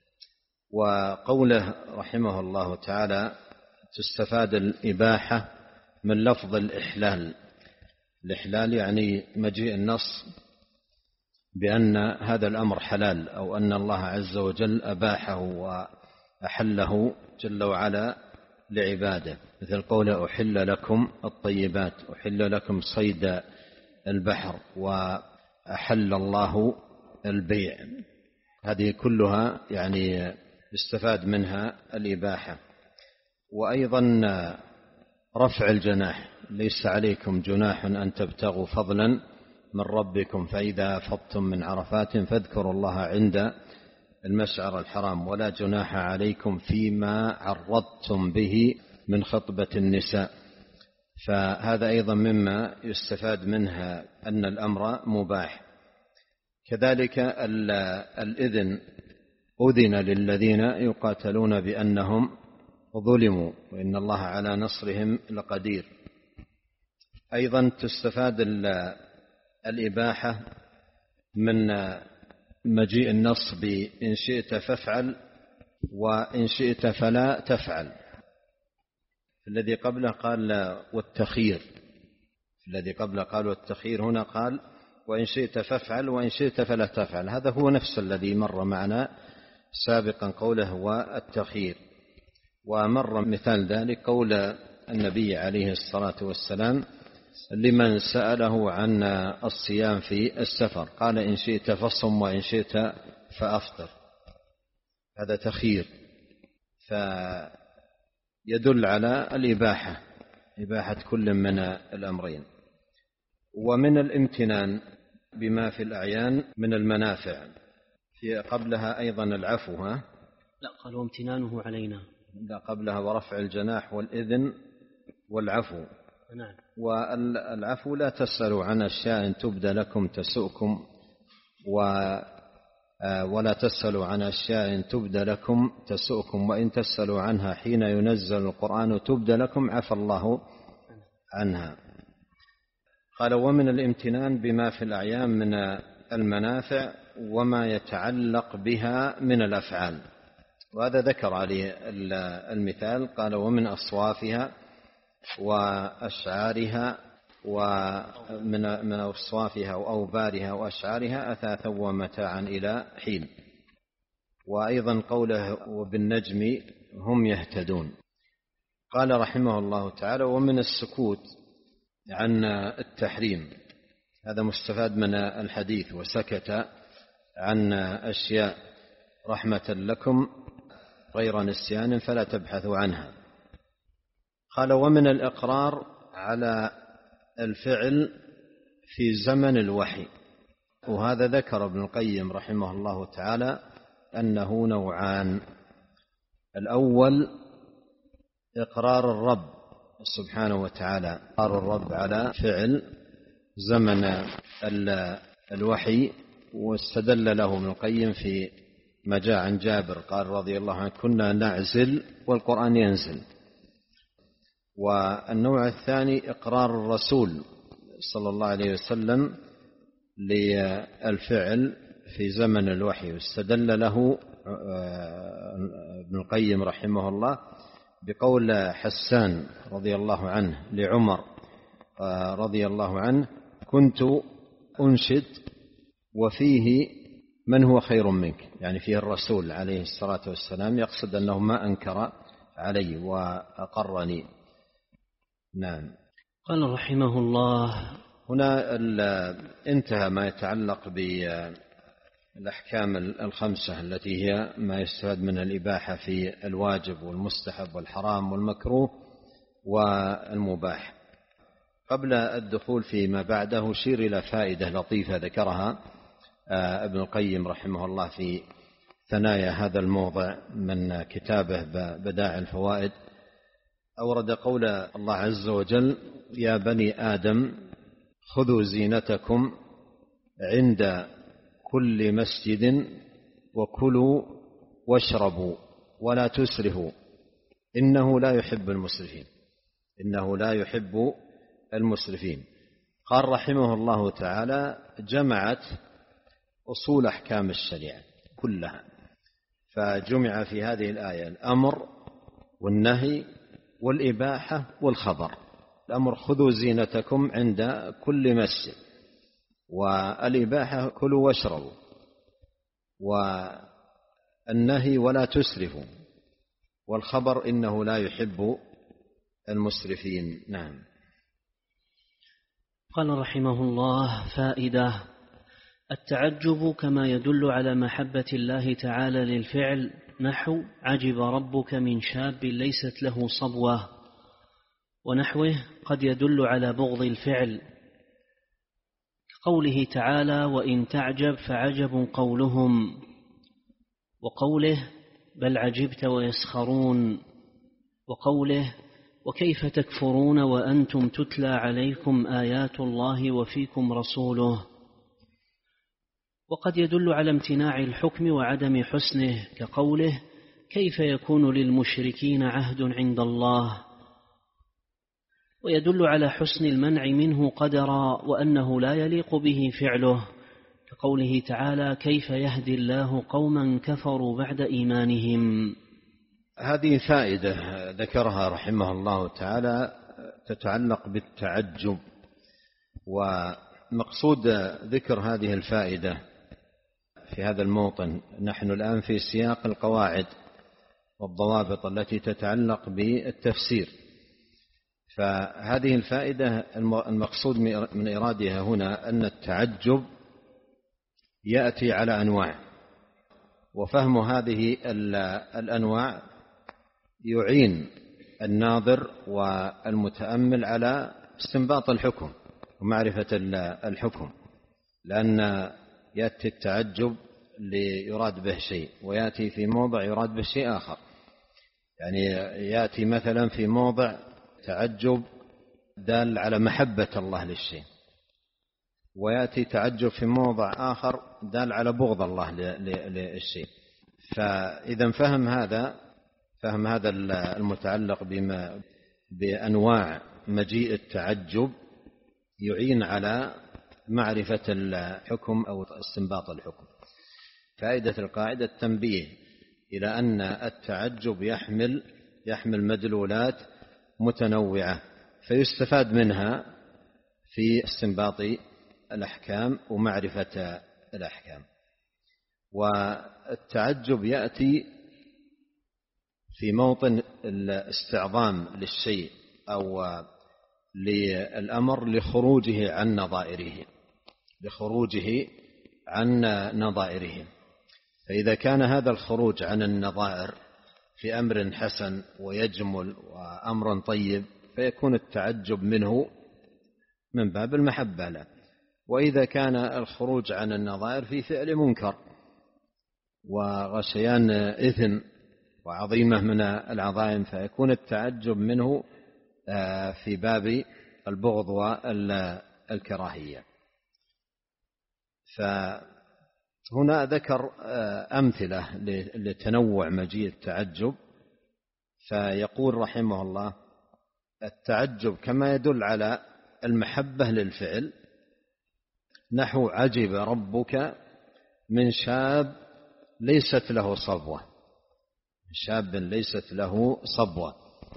وقوله رحمه الله تعالى: تستفاد الإباحة من لفظ الإحلال. الإحلال يعني مجيء النص بأن هذا الأمر حلال، أو أن الله عز وجل أباحه وأحله جل وعلا لعباده، مثل قوله: أحل لكم الطيبات، أحل لكم صيد البحر، وأحل الله البيع. هذه كلها يعني يستفاد منها الإباحة. وأيضا رفع الجناح: ليس عليكم جناح أن تبتغوا فضلا من ربكم فإذا أفضتم من عرفات فاذكروا الله عند المشعر الحرام، ولا جناح عليكم فيما عرضتم به من خطبة النساء. فهذا أيضا مما يستفاد منها أن الأمر مباح. كذلك الإذن: أذن للذين يقاتلون بأنهم ظلموا وإن الله على نصرهم لقدير. أيضا تستفاد الإباحة من مجيء النص بإن شئت فافعل وإن شئت فلا تفعل. الذي قبله قال والتخيير، الذي قبله قال والتخيير، هنا قال وإن شئت فافعل وإن شئت فلا تفعل. هذا هو نفس الذي مر معنا سابقا، قوله والتخيير. ومر مثال ذلك قول النبي عليه الصلاة والسلام لمن سأله عن الصيام في السفر، قال إن شئت فصم وإن شئت فأفطر. هذا تخيير، فيدل على الإباحة، إباحة كل من الأمرين. ومن الامتنان بما في الأعيان من المنافع، في قبلها أيضا العفو. ها؟ لا، قال وامتنانه علينا. لا، قبلها ورفع الجناح والإذن والعفو. نعم. والعفو: لا تسألوا عن أشياء تبدى لكم تسؤكم، ولا تسألوا عن أشياء تبدى لكم تسؤكم، وإن تسألوا عنها حين ينزل القرآن تبدى لكم عفى الله عنها. قال: ومن الامتنان بما في الأعيان من المنافع وما يتعلق بها من الأفعال. وهذا ذكر عليه المثال، قال: ومن أصوافها وأشعارها، ومن من أصوافها وأوبارها وأشعارها أثاثا ومتاعا إلى حين. وأيضا قوله: وبالنجم هم يهتدون. قال رحمه الله تعالى: ومن السكوت عن التحريم. هذا مستفاد من الحديث. وسكت عن أشياء رحمة لكم غير نسيان فلا تبحثوا عنها. قال ومن الإقرار على الفعل في زمن الوحي. وهذا ذكر ابن القيم رحمه الله تعالى أنه نوعان. الأول إقرار الرب سبحانه وتعالى، إقرار الرب على فعل زمن الوحي، واستدل له ابن القيم في ما جاء عن جابر قال رضي الله عنه كنا نعزل والقرآن ينزل. والنوع الثاني إقرار الرسول صلى الله عليه وسلم للفعل في زمن الوحي، واستدل له ابن القيم رحمه الله بقول حسان رضي الله عنه لعمر رضي الله عنه كنت أنشد وفيه من هو خير منك، يعني فيه الرسول عليه الصلاة والسلام، يقصد أنه ما أنكر علي وأقرني. نعم. قال رحمه الله هنا انتهى ما يتعلق بالأحكام الخمسة التي هي ما يستفاد من الإباحة في الواجب والمستحب والحرام والمكروه والمباح. قبل الدخول فيما بعده أشير إلى فائدة لطيفة ذكرها ابن القيم رحمه الله في ثنايا هذا الموضع من كتابه بدائع الفوائد. أورد قول الله عز وجل يا بني آدم خذوا زينتكم عند كل مسجد وكلوا واشربوا ولا تسرفوا إنه لا يحب المسرفين إنه لا يحب المسرفين. قال رحمه الله تعالى جمعت أصول أحكام الشريعة كلها، فجمع في هذه الآية الأمر والنهي والإباحة والخبر. الأمر خذوا زينتكم عند كل مسجد، والإباحة كلوا واشربوا، والنهي ولا تسرفوا، والخبر إنه لا يحب المسرفين. نعم. قال رحمه الله فائدة: التعجب كما يدل على محبة الله تعالى للفعل، نحو عجب ربك من شاب ليست له صبوة، ونحوه قد يدل على بغض الفعل، قوله تعالى وإن تعجب فعجب قولهم، وقوله بل عجبت ويسخرون، وقوله وكيف تكفرون وأنتم تتلى عليكم آيات الله وفيكم رسوله. وقد يدل على امتناع الحكم وعدم حسنه، كقوله كيف يكون للمشركين عهد عند الله، ويدل على حسن المنع منه قدرا وأنه لا يليق به فعله، كقوله تعالى كيف يهدي الله قوما كفروا بعد إيمانهم. هذه فائدة ذكرها رحمه الله تعالى تتعلق بالتعجب، ومقصود ذكر هذه الفائدة في هذا الموطن نحن الآن في سياق القواعد والضوابط التي تتعلق بالتفسير، فهذه الفائدة المقصود من إرادها هنا أن التعجب يأتي على أنواع، وفهم هذه الأنواع يعين الناظر والمتأمل على استنباط الحكم ومعرفة الحكم، لأن يأتي التعجب ليراد به شيء ويأتي في موضع يراد به شيء آخر. يعني يأتي مثلا في موضع تعجب دال على محبة الله للشيء، ويأتي تعجب في موضع آخر دال على بغض الله للشيء. فإذا فهم هذا فهم هذا المتعلق بما بأنواع مجيء التعجب يعين على معرفة الحكم أو استنباط الحكم. فائدة القاعدة التنبيه إلى أن التعجب يحمل يحمل مدلولات متنوعة، فيستفاد منها في استنباط الأحكام ومعرفة الأحكام. والتعجب يأتي في موطن الاستعظام للشيء أو للأمر لخروجه عن نظائره، لخروجه عن نظائرهم. فإذا كان هذا الخروج عن النظائر في أمر حسن ويجمل وأمر طيب فيكون التعجب منه من باب المحبة له. وإذا كان الخروج عن النظائر في فعل منكر وغشيان إثم وعظيمة من العظائم فيكون التعجب منه في باب البغض والكراهية. فهنا ذكر أمثلة لتنوع مجيء التعجب، فيقول رحمه الله: التعجب كما يدل على المحبة للفعل نحو عجب ربك من شاب ليست له صبوة، شاب ليست له صبوة.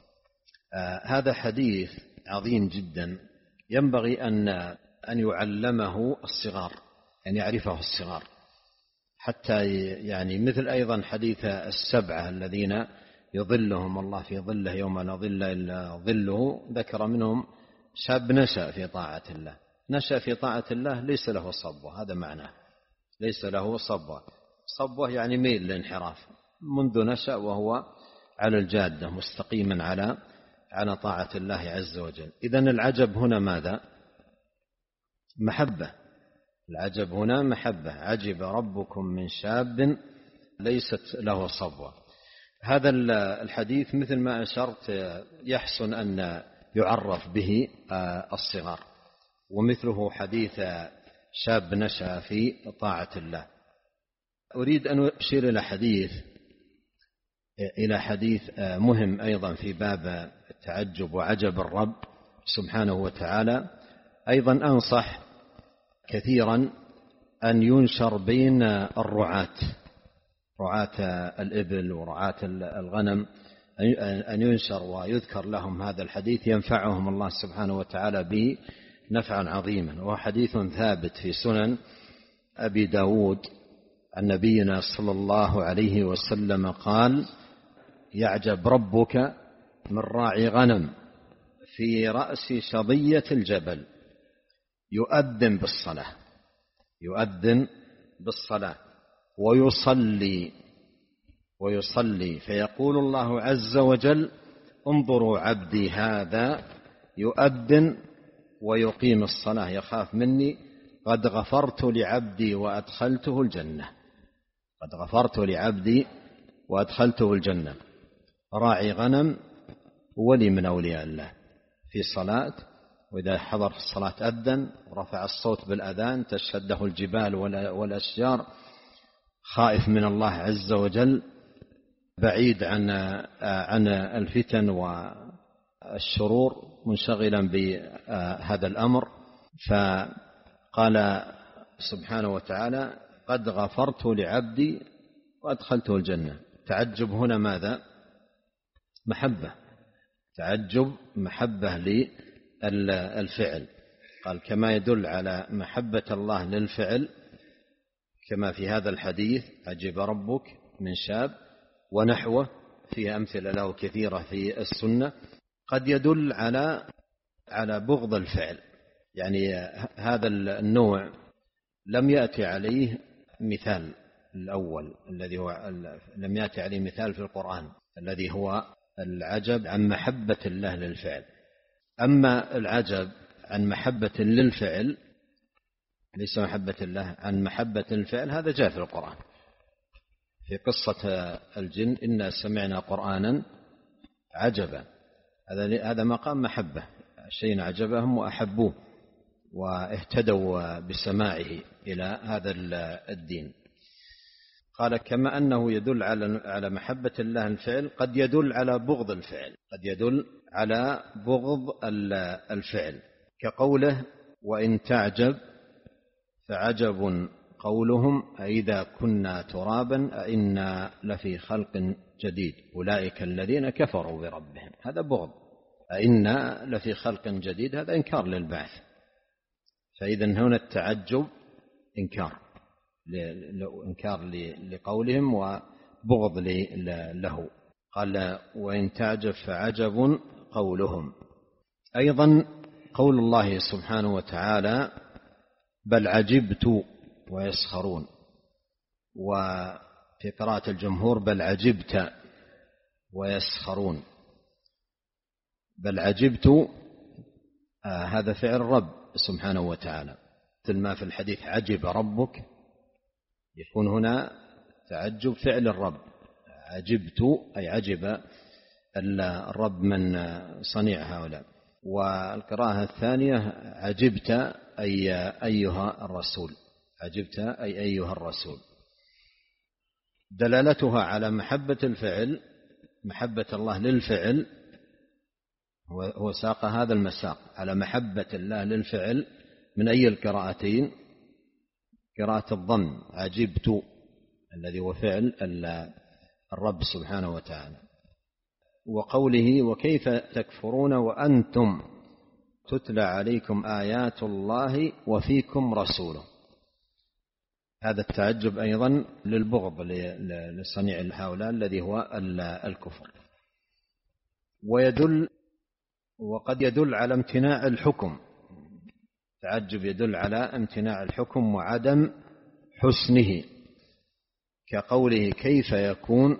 آه هذا حديث عظيم جدا ينبغي أن أن يعلمه الصغار، أن يعرفه الصغار، حتى يعني مثل أيضا حديث السبعة الذين يظلهم الله في ظله يوم لا ظل إلا ظله، ذكر منهم شاب نشأ في طاعة الله. نشأ في طاعة الله ليس له صبوة، هذا معناه، ليس له صبوة. صبوة يعني ميل للانحراف، منذ نشأ وهو على الجادة مستقيما على على طاعة الله عز وجل. إذن العجب هنا ماذا؟ محبة. العجب هنا محبة. عجب ربكم من شاب ليست له صبوة. هذا الحديث مثل ما أشرت يحسن أن يعرف به الصغار، ومثله حديث شاب نشأ في طاعة الله. أريد أن أشير إلى حديث إلى حديث مهم أيضا في باب التعجب وعجب الرب سبحانه وتعالى. أيضا أنصح كثيرا أن ينشر بين الرعاة، رعاة الإبل ورعاة الغنم، أن ينشر ويذكر لهم هذا الحديث ينفعهم الله سبحانه وتعالى به نفعا عظيما. وهو حديث ثابت في سنن أبي داود عن نبينا صلى الله عليه وسلم قال: يعجب ربك من راعي غنم في رأس شظية الجبل يؤذن بالصلاة يؤذن بالصلاة ويصلي ويصلي فيقول الله عز وجل: انظروا عبدي هذا يؤذن ويقيم الصلاة يخاف مني، قد غفرت لعبدي وأدخلته الجنة. قد غفرت لعبدي وأدخلته الجنة. راعي غنم ولي من أولياء الله في صلاة، وإذا حضر في الصلاة أذن ورفع الصوت بالأذان تشهده الجبال والأشجار، خائف من الله عز وجل، بعيد عن عن الفتن والشرور، منشغلا بهذا الأمر. فقال سبحانه وتعالى: قد غفرت لعبدي وأدخلته الجنة. تعجب هنا ماذا؟ محبة. تعجب محبة للفعل. قال كما يدل على محبة الله للفعل كما في هذا الحديث: عجب ربك من شاب، ونحوه فيه أمثلة له كثيرة في السنة. قد يدل على على بغض الفعل، يعني هذا النوع لم يأتي عليه مثال الأول الذي هو لم يأتي عليه مثال في القرآن الذي هو العجب عن محبة الله للفعل. أما العجب عن محبة للفعل ليس محبة الله، عن محبة الفعل، هذا جاء في القرآن في قصة الجن: إنا سمعنا قرآنا عجبا. هذا مقام محبة، شيء عجبهم وأحبوه واهتدوا بسماعه إلى هذا الدين. قال كما أنه يدل على على محبة الله الفعل، قد يدل على بغض الفعل، قد يدل على بغض الفعل، كقوله: وإن تعجب فعجب قولهم أئذا كنا ترابا أئنا لفي خلق جديد أولئك الذين كفروا بربهم. هذا بغض. أئنا لفي خلق جديد، هذا إنكار للبعث. فإذا هنا التعجب إنكار إنكار لقولهم وبغض له. قال: وإن تعجب فعجب قولهم. أيضا قول الله سبحانه وتعالى بل عجبت ويسخرون. وفي قراءة الجمهور بل عجبت ويسخرون. بل عجبت آه هذا فعل الرب سبحانه وتعالى، مثل ما في الحديث عجب ربك، يكون هنا تعجب فعل الرب. عجبت أي عجب الرب من صنيع هؤلاء. والقراءة الثانية عجبت أي أيها الرسول، عجبت أي أيها الرسول. دلالتها على محبة الفعل، محبة الله للفعل، هو ساق هذا المساق على محبة الله للفعل من أي القراءتين؟ قراءة الضم، عجبت الذي هو فعل الرب سبحانه وتعالى. وقوله وكيف تكفرون وأنتم تتلى عليكم آيات الله وفيكم رسوله. هذا التعجب أيضا للبغض لصنيع هؤلاء الذي هو الكفر. ويدل وقد يدل على امتناع الحكم، تعجب يدل على امتناع الحكم وعدم حسنه، كقوله كيف يكون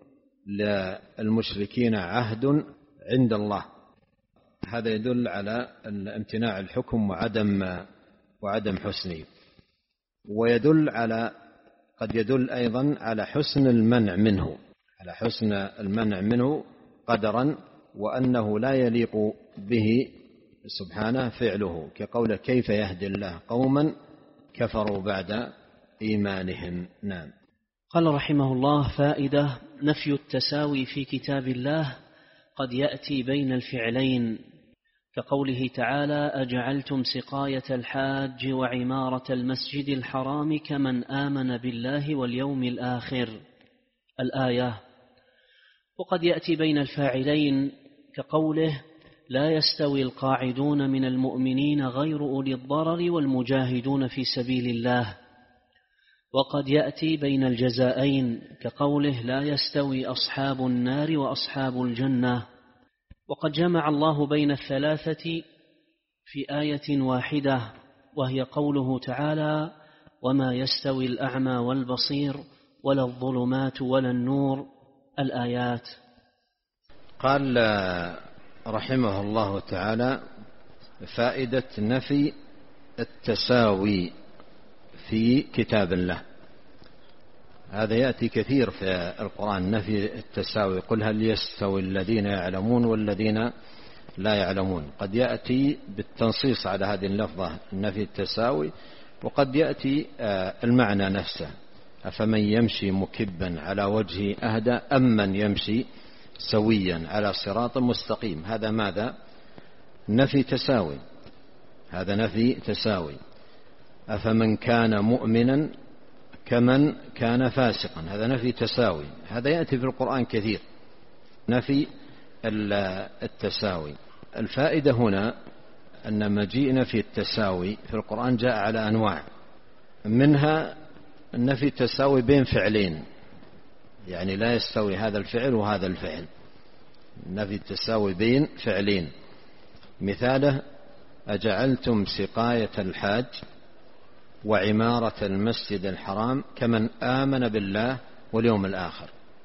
للمشركين عهد عند الله. هذا يدل على امتناع الحكم وعدم وعدم حسنه. ويدل على قد يدل أيضا على حسن المنع منه، على حسن المنع منه قدرا، وأنه لا يليق به سبحانه فعله، كقوله كيف يهدي الله قوما كفروا بعد إيمانهم. نعم. قال رحمه الله: فائدة: نفي التساوي في كتاب الله قد يأتي بين الفعلين، كقوله تعالى: أجعلتم سقاية الحاج وعمارة المسجد الحرام كمن آمن بالله واليوم الآخر، الآية. وقد يأتي بين الفاعلين، كقوله: لا يستوي القاعدون من المؤمنين غير أولي الضرر والمجاهدون في سبيل الله. وقد يأتي بين الجزائين، كقوله: لا يستوي أصحاب النار وأصحاب الجنة. وقد جمع الله بين الثلاثة في آية واحدة، وهي قوله تعالى: وما يستوي الأعمى والبصير ولا الظلمات ولا النور، الآيات. قال رحمه الله تعالى: فائدة نفي التساوي في كتاب الله. هذا يأتي كثير في القرآن، نفي التساوي. قل هل يستوي الذين يعلمون والذين لا يعلمون. قد يأتي بالتنصيص على هذه اللفظة نفي التساوي، وقد يأتي المعنى نفسه: أفمن يمشي مكبا على وجهه أهدى أم من يمشي سويا على صراط مستقيم. هذا ماذا؟ نفي تساوي، هذا نفي تساوي. أفمن كان مؤمنا كمن كان فاسقا، هذا نفي تساوي. هذا يأتي في القرآن كثير، نفي التساوي. الفائدة هنا أن مجيئنا في التساوي في القرآن جاء على أنواع، منها نفي التساوي بين فعلين، يعني لا يستوي هذا الفعل وهذا الفعل، نفي التساوي بين فعلين. مثاله: أجعلتم سقاية الحاج وعمارة المسجد الحرام كمن آمن بالله واليوم الآخر.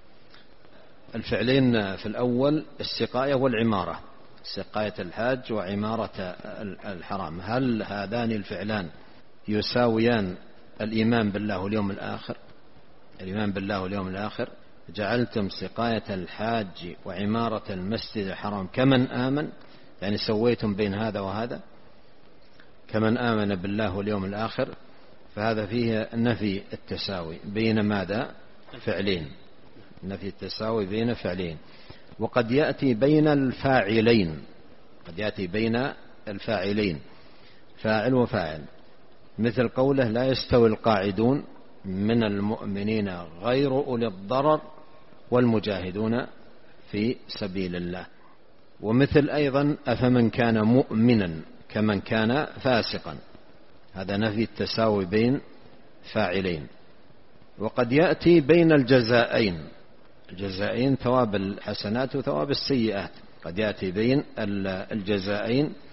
الفعلين في الأول السقاية والعمارة، سقاية الحاج وعمارة الحرام، هل هذان الفعلان يساويان الإيمان بالله واليوم الآخر؟ الإيمان بالله واليوم الآخر. جعلتم سقاية الحاج وعمارة المسجد الحرام كمن آمن، يعني سويتم بين هذا وهذا، كمن آمن بالله واليوم الآخر. فهذا فيه نفي التساوي بين ماذا؟ فعلين، نفي التساوي بين فعلين. وقد يأتي بين الفاعلين، قد يأتي بين الفاعلين، فاعل وفاعل، مثل قوله: لا يستوي القاعدون من المؤمنين غير أولي الضرر والمجاهدون في سبيل الله. ومثل أيضا: أفمن كان مؤمنا كمن كان فاسقا، هذا نفي التساوي بين فاعلين. وقد يأتي بين الجزائين، الجزائين ثواب الحسنات وثواب السيئات، قد يأتي بين الجزائين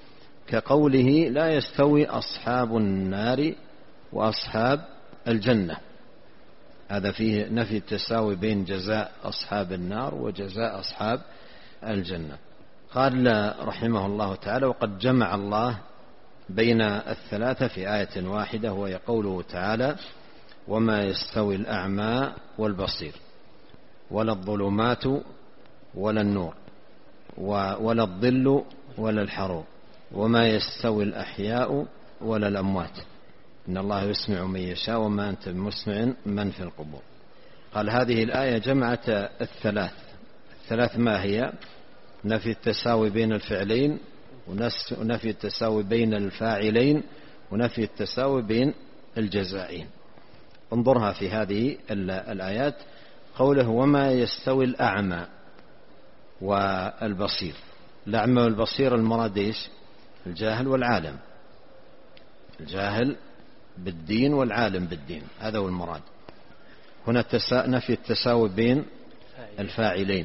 كقوله لا يستوي أصحاب النار وأصحاب الجنة. هذا فيه نفي التساوي بين جزاء أصحاب النار وجزاء أصحاب الجنة. قال رحمه الله تعالى: وقد جمع الله بين الثلاثة في آية واحدة، وهي قوله تعالى: وما يستوي الأعمى والبصير ولا الظلمات ولا النور ولا الظل ولا الحرور وما يستوي الأحياء ولا الأموات إن الله يسمع من يشاء وما أنت بمسمع من في القبور. قال هذه الآية جمعت الثلاث. الثلاث ما هي؟ نفي التساوي بين الفعلين، ونفي التساوي بين الفاعلين، ونفي التساوي بين الجزائين. انظرها في هذه الآيات. قوله وما يستوي الأعمى والبصير. الأعمى والبصير المراد إيش؟ الجاهل والعالم، الجاهل بالدين والعالم بالدين، هذا هو المراد. هنا نفي التساوي بين الفاعلين،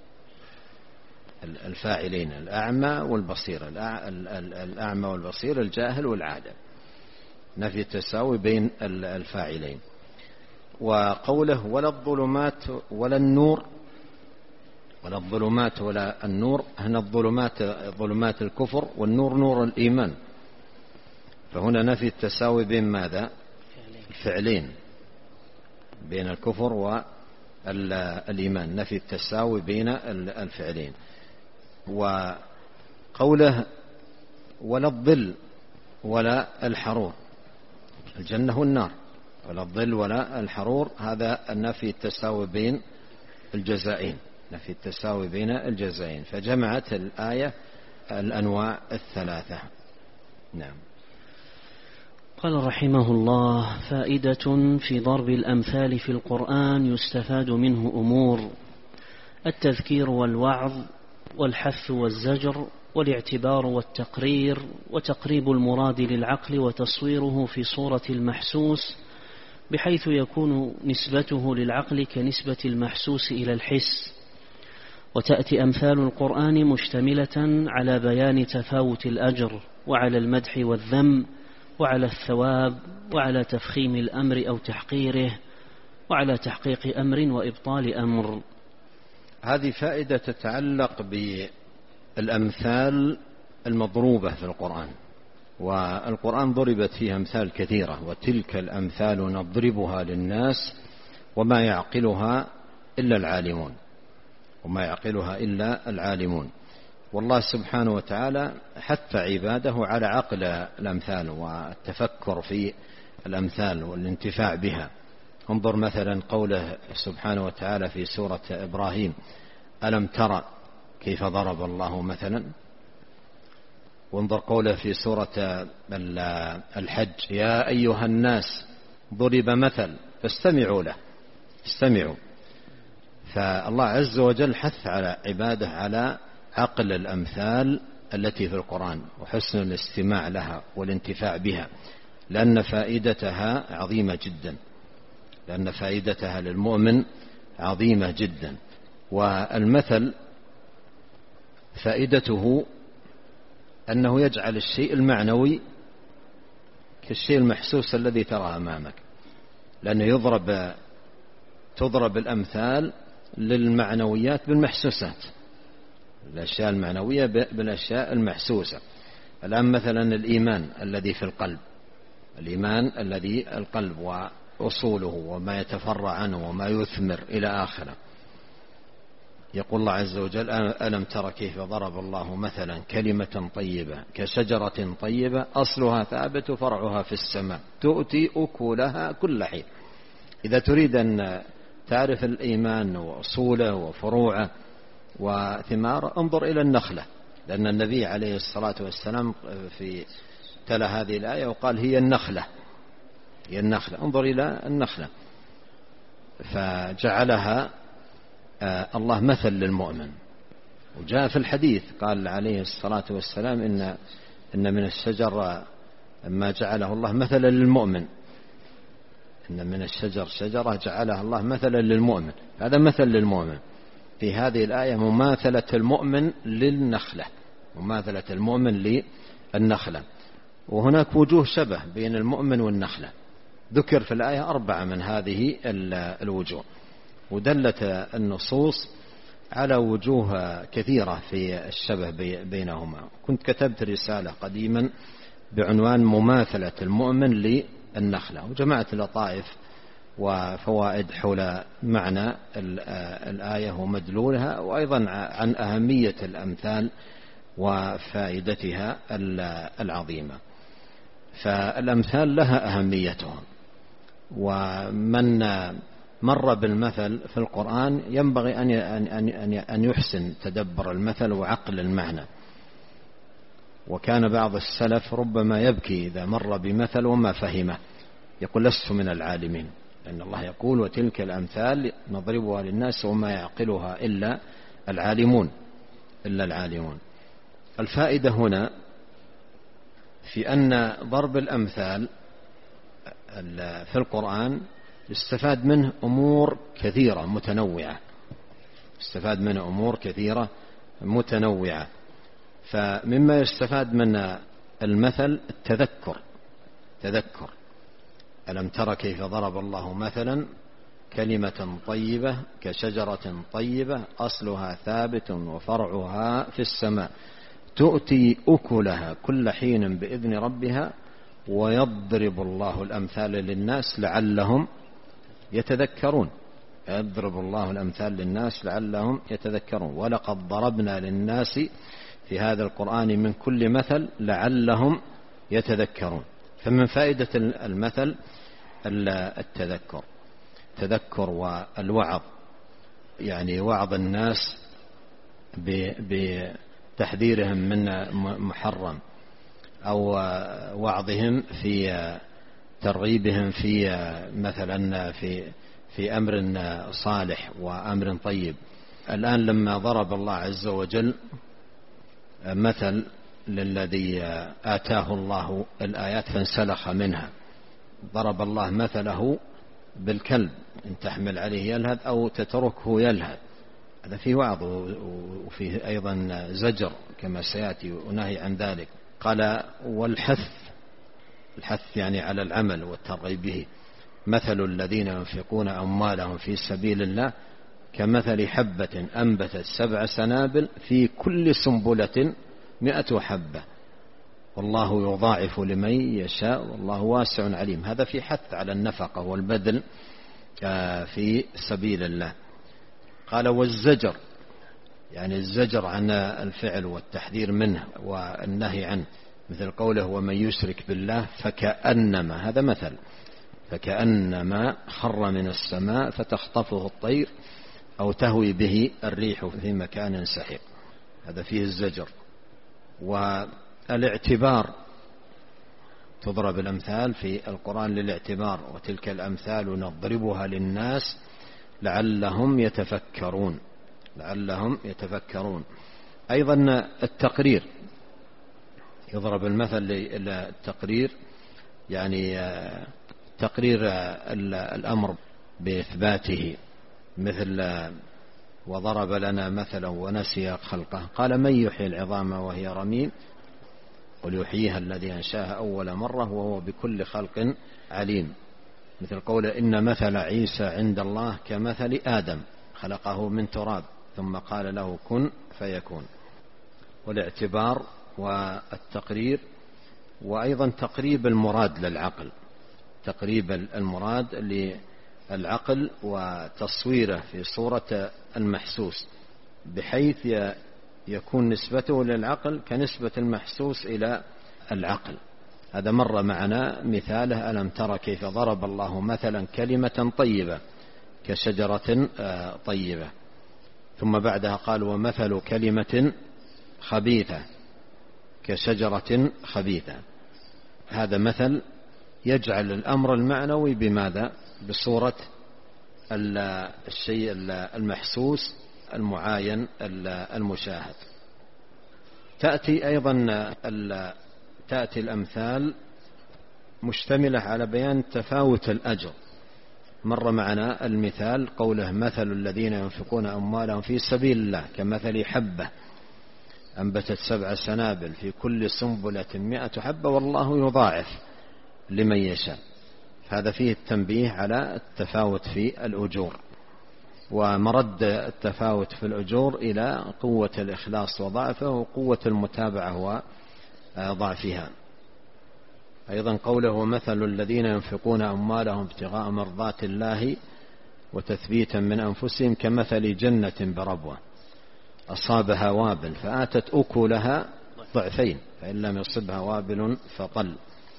الفاعلين الأعمى والبصير، الأعمى والبصير الجاهل والعالم، نفي التساوي بين الفاعلين. وقوله ولا الظلمات ولا النور، ولا الظلمات ولا النور، هنا الظلمات ظلمات الكفر، والنور نور الإيمان. فهنا نفي التساوي بين ماذا؟ الفعلين، بين الكفر والإيمان، نفي التساوي بين الفعلين. وقوله ولا الظل ولا الحرور، الجنة والنار، ولا الظل ولا الحرور، هذا نفي التساوي بين الجزائين، نفي التساوي بين الجزائين. فجمعت الآية الأنواع الثلاثة. نعم. قال رحمه الله: فائدة في ضرب الأمثال في القرآن يستفاد منه أمور: التذكير والوعظ، والحث والزجر، والاعتبار والتقرير، وتقريب المراد للعقل وتصويره في صورة المحسوس بحيث يكون نسبته للعقل كنسبة المحسوس إلى الحس. وتأتي أمثال القرآن مشتملة على بيان تفاوت الأجر، وعلى المدح والذم، وعلى الثواب، وعلى تفخيم الأمر أو تحقيره، وعلى تحقيق أمر وإبطال أمر. هذه فائدة تتعلق بالأمثال المضروبة في القرآن. والقرآن ضربت فيها أمثال كثيرة: وتلك الأمثال نضربها للناس وما يعقلها إلا العالمون، وما يعقلها إلا العالمون. والله سبحانه وتعالى حث عباده على عقل الأمثال والتفكر في الأمثال والانتفاع بها. انظر مثلا قوله سبحانه وتعالى في سورة إبراهيم: ألم ترى كيف ضرب الله مثلا. وانظر قوله في سورة الحج: يا أيها الناس ضرب مثل فاستمعوا له، استمعوا. فالله عز وجل حث على عباده على عقل الأمثال التي في القرآن وحسن الاستماع لها والانتفاع بها، لأن فائدتها عظيمة جدا، لأن فائدتها للمؤمن عظيمة جدا. والمثل فائدته أنه يجعل الشيء المعنوي كالشيء المحسوس الذي ترى أمامك، لأنه يضرب تضرب الأمثال للمعنويات بالمحسوسات، الأشياء المعنوية بالأشياء المحسوسة. الآن مثلا الإيمان الذي في القلب، الإيمان الذي القلب وأصوله وما يتفرع عنه وما يثمر إلى آخره. يقول الله عز وجل: ألم تر كيف ضرب الله مثلا كلمة طيبة كشجرة طيبة أصلها ثابت فرعها في السماء تؤتي أكلها كل حين. إذا تريد أن تعرف الإيمان وأصوله وفروعه وثماره انظر إلى النخلة، لأن النبي عليه الصلاة والسلام في تلا هذه الآية وقال: هي النخلة، هي النخلة، انظر إلى النخلة. فجعلها الله مثل للمؤمن. وجاء في الحديث قال عليه الصلاة والسلام: إن إن من الشجر ما جعله الله مثلا للمؤمن، إن من الشجر شجرة جعلها الله مثلا للمؤمن. هذا مثل للمؤمن. في هذه الآية مماثلة المؤمن للنخلة، مماثلة المؤمن النخلة. وهناك وجوه شبه بين المؤمن والنخلة، ذكر في الآية أربعة من هذه الوجوه، ودلت النصوص على وجوه كثيرة في الشبه بينهما. كنت كتبت رسالة قديما بعنوان مماثلة المؤمن للنخلة، وجمعت لطائف وفوائد حول معنى الآية ومدلولها، وأيضا عن أهمية الأمثال وفائدتها العظيمة. فالأمثال لها أهميتها، ومن مر بالمثل في القرآن ينبغي أن يحسن تدبر المثل وعقل المعنى. وكان بعض السلف ربما يبكي إذا مر بمثل وما فهمه، يقول لست من العالمين، لأن الله يقول وتلك الأمثال نضربها للناس وما يعقلها إلا العالمون إلا العالمون. الفائدة هنا في أن ضرب الأمثال في القرآن يستفاد منه أمور كثيرة متنوعة يستفاد منه أمور كثيرة متنوعة فمما يستفاد من المثل التذكر تذكر ألم تر كيف ضرب الله مثلا كلمة طيبة كشجرة طيبة أصلها ثابت وفرعها في السماء تؤتي أكلها كل حين بإذن ربها ويضرب الله الأمثال للناس لعلهم يتذكرون يضرب الله الأمثال للناس لعلهم يتذكرون ولقد ضربنا للناس في هذا القرآن من كل مثل لعلهم يتذكرون. فمن فائدة المثل التذكر تذكر والوعظ، يعني وعظ الناس بتحذيرهم من محرم أو وعظهم في ترغيبهم في مثلا في في أمر صالح وأمر طيب. الآن لما ضرب الله عز وجل مثل للذي آتاه الله الآيات فانسلخ منها، ضرب الله مثله بالكلب إن تحمل عليه يلهث أو تتركه يلهث، هذا فيه وعظ وفيه أيضا زجر كما سيأتي ونهي عن ذلك. قال والحث الحث يعني على العمل والترغيب به، مثل الذين ينفقون أموالهم في سبيل الله كمثل حبة أنبتت سبع سنابل في كل سنبلة مئة حبة والله يضاعف لمن يشاء والله واسع عليم. هذا في حث على النفقة والبذل في سبيل الله. قال والزجر يعني الزجر عن الفعل والتحذير منه والنهي عنه، مثل قوله ومن يشرك بالله فكأنما، هذا مثل، فكأنما خر من السماء فتخطفه الطير أو تهوي به الريح في مكان سحيق، هذا فيه الزجر. والاعتبار، تضرب الأمثال في القرآن للاعتبار، وتلك الأمثال نضربها للناس لعلهم يتفكرون لعلهم يتفكرون. أيضا التقرير، يضرب المثل للتقرير، يعني تقرير الأمر بإثباته، مثل وضرب لنا مثلا ونسي خلقه قال من يحيي العظام وهي رميم قل يحييها الذي أنشاها أول مرة وهو بكل خلق عليم، مثل قول إن مثل عيسى عند الله كمثل آدم خلقه من تراب ثم قال له كن فيكون. والاعتبار والتقرير، وأيضا تقريب المراد للعقل، تقريب المراد للعقل وتصويره في صورة المحسوس بحيث يكون نسبته للعقل كنسبة المحسوس إلى العقل. هذا مر معنا مثاله ألم تر كيف ضرب الله مثلا كلمة طيبة كشجرة طيبة، ثم بعدها قال ومثل كلمة خبيثة كشجرة خبيثة. هذا مثل يجعل الأمر المعنوي بماذا؟ بصورة الشيء المحسوس المعاين المشاهد. تأتي أيضا تأتي الأمثال مشتملة على بيان تفاوت الأجر. مر معنا المثال قوله مثل الذين ينفقون أموالهم في سبيل الله كمثل حبة أنبتت سبع سنابل في كل سنبلة مئة حبة والله يضاعف لمن يشاء. هذا فيه التنبيه على التفاوت في الأجور، ومرد التفاوت في الأجور إلى قوة الإخلاص وضعفه وقوة المتابعة وضعفها. أيضا قوله ومثل الذين ينفقون أموالهم ابتغاء مرضات الله وتثبيتا من أنفسهم كمثل جنة بربوة أصابها وابل فآتت أكلها ضعفين فإن لم يصبها وابل فطل.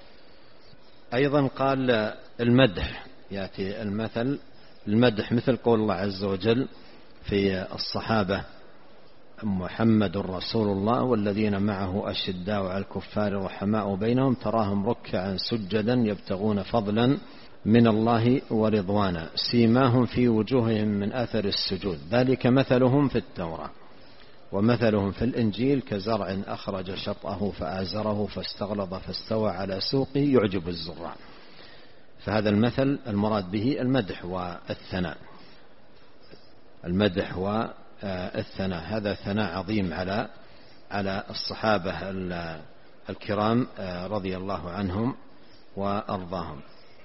أيضا قال المدح، يأتي المثل المدح مثل قول الله عز وجل في الصحابة محمد رسول الله والذين معه أشداء على الكفار رحماء بينهم تراهم ركعا سجدا يبتغون فضلا من الله ورضوانا سيماهم في وجوههم من أثر السجود ذلك مثلهم في التوراة ومثلهم في الإنجيل كزرع أخرج شطأه فآزره فاستغلظ فاستوى على سوقه يعجب الزراع. فهذا المثل المراد به المدح والثناء، المدح والثناء. هذا ثناء عظيم على على الصحابة الكرام رضي الله عنهم وأرضاهم.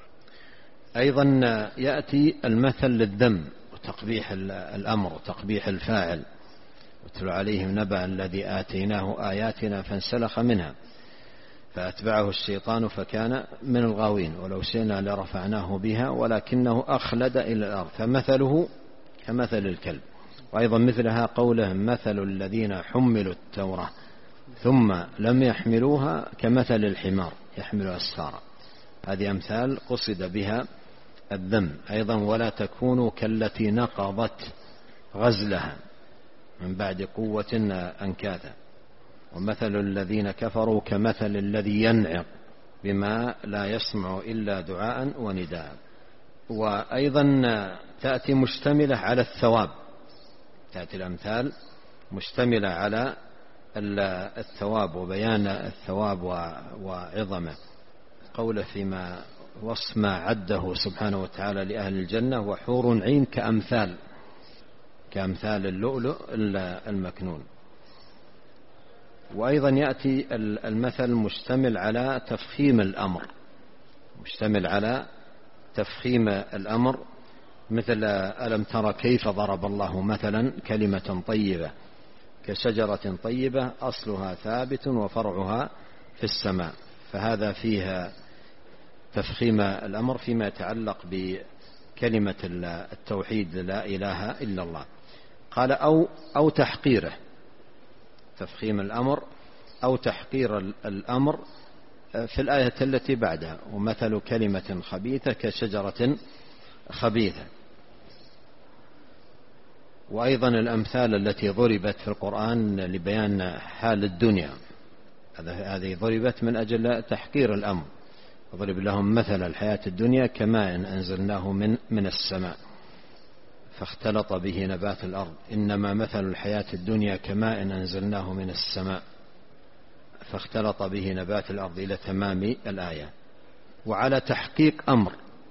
أيضا يأتي المثل للذم وتقبيح الأمر وتقبيح الفاعل. واتل عليهم نبأ الذي آتيناه آياتنا فانسلخ منها فأتبعه الشيطان فكان من الغاوين ولو شئنا لرفعناه بها ولكنه أخلد إلى الأرض فمثله كمثل الكلب. وأيضا مثلها قوله مثل الذين حملوا التوراة ثم لم يحملوها كمثل الحمار يحمل أسفارا. هذه أمثال قصد بها الذم. أيضا ولا تكونوا كالتي نقضت غزلها من بعد قوة أنكاثا ومثل الذين كفروا كمثل الذي ينعق بما لا يسمع إلا دعاء ونداء. وأيضا تأتي مشتملة على الثواب، تأتي الأمثال مشتملة على الثواب وبيان الثواب وعظمه. قوله فيما وصف ما عده سبحانه وتعالى لأهل الجنة وحور عين كأمثال كأمثال اللؤلؤ المكنون. وأيضا يأتي المثل مشتمل على تفخيم الأمر مشتمل على تفخيم الأمر مثل ألم ترى كيف ضرب الله مثلا كلمة طيبة كشجرة طيبة أصلها ثابت وفرعها في السماء. فهذا فيها تفخيم الأمر فيما يتعلق بكلمة التوحيد لا إله إلا الله. قال أو, أو تحقيره، تفخيم الأمر أو تحقير الأمر في الآية التي بعدها ومثل كلمة خبيثة كشجرة خبيثة. وأيضا الأمثال التي ضربت في القرآن لبيان حال الدنيا هذه ضربت من أجل تحقير الأمر. وضرب لهم مثل الحياة الدنيا كماء أنزلناه من, من السماء فاختلط به نبات الأرض إنما مثل الحياة الدنيا كماء أنزلناه من السماء فاختلط به نبات الأرض إلى تمام الآية. وعلى تحقيق أمر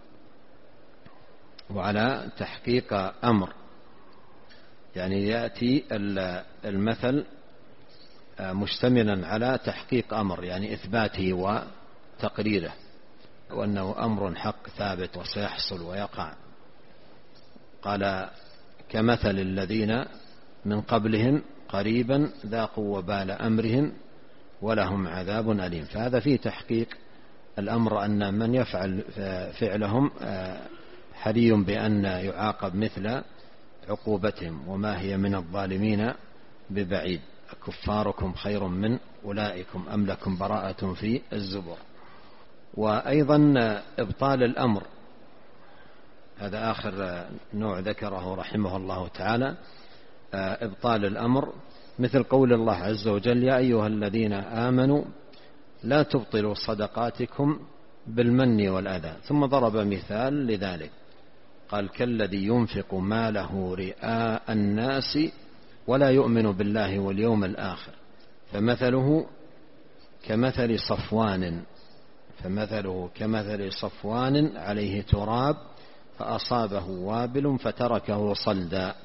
وعلى تحقيق أمر يعني يأتي المثل مشتملا على تحقيق أمر يعني إثباته وتقريره وأنه أمر حق ثابت وسيحصل ويقع. قال كمثل الذين من قبلهم قريبا ذاقوا وبال أمرهم ولهم عذاب أليم. فهذا فيه تحقيق الأمر أن من يفعل فعلهم حري بأن يعاقب مثل عقوبتهم وما هي من الظالمين ببعيد كفاركم خير من أولئكم أم لكم براءة في الزبر. وأيضا إبطال الأمر هذا آخر نوع ذكره رحمه الله تعالى إبطال الأمر مثل قول الله عز وجل يا أيها الذين آمنوا لا تبطلوا صدقاتكم بالمن والأذى ثم ضرب مثال لذلك قال كالذي ينفق ماله رئاء الناس ولا يؤمن بالله واليوم الآخر فمثله كمثل صفوان فمثله كمثل صفوان عليه تراب فأصابه وابل فتركه صلدا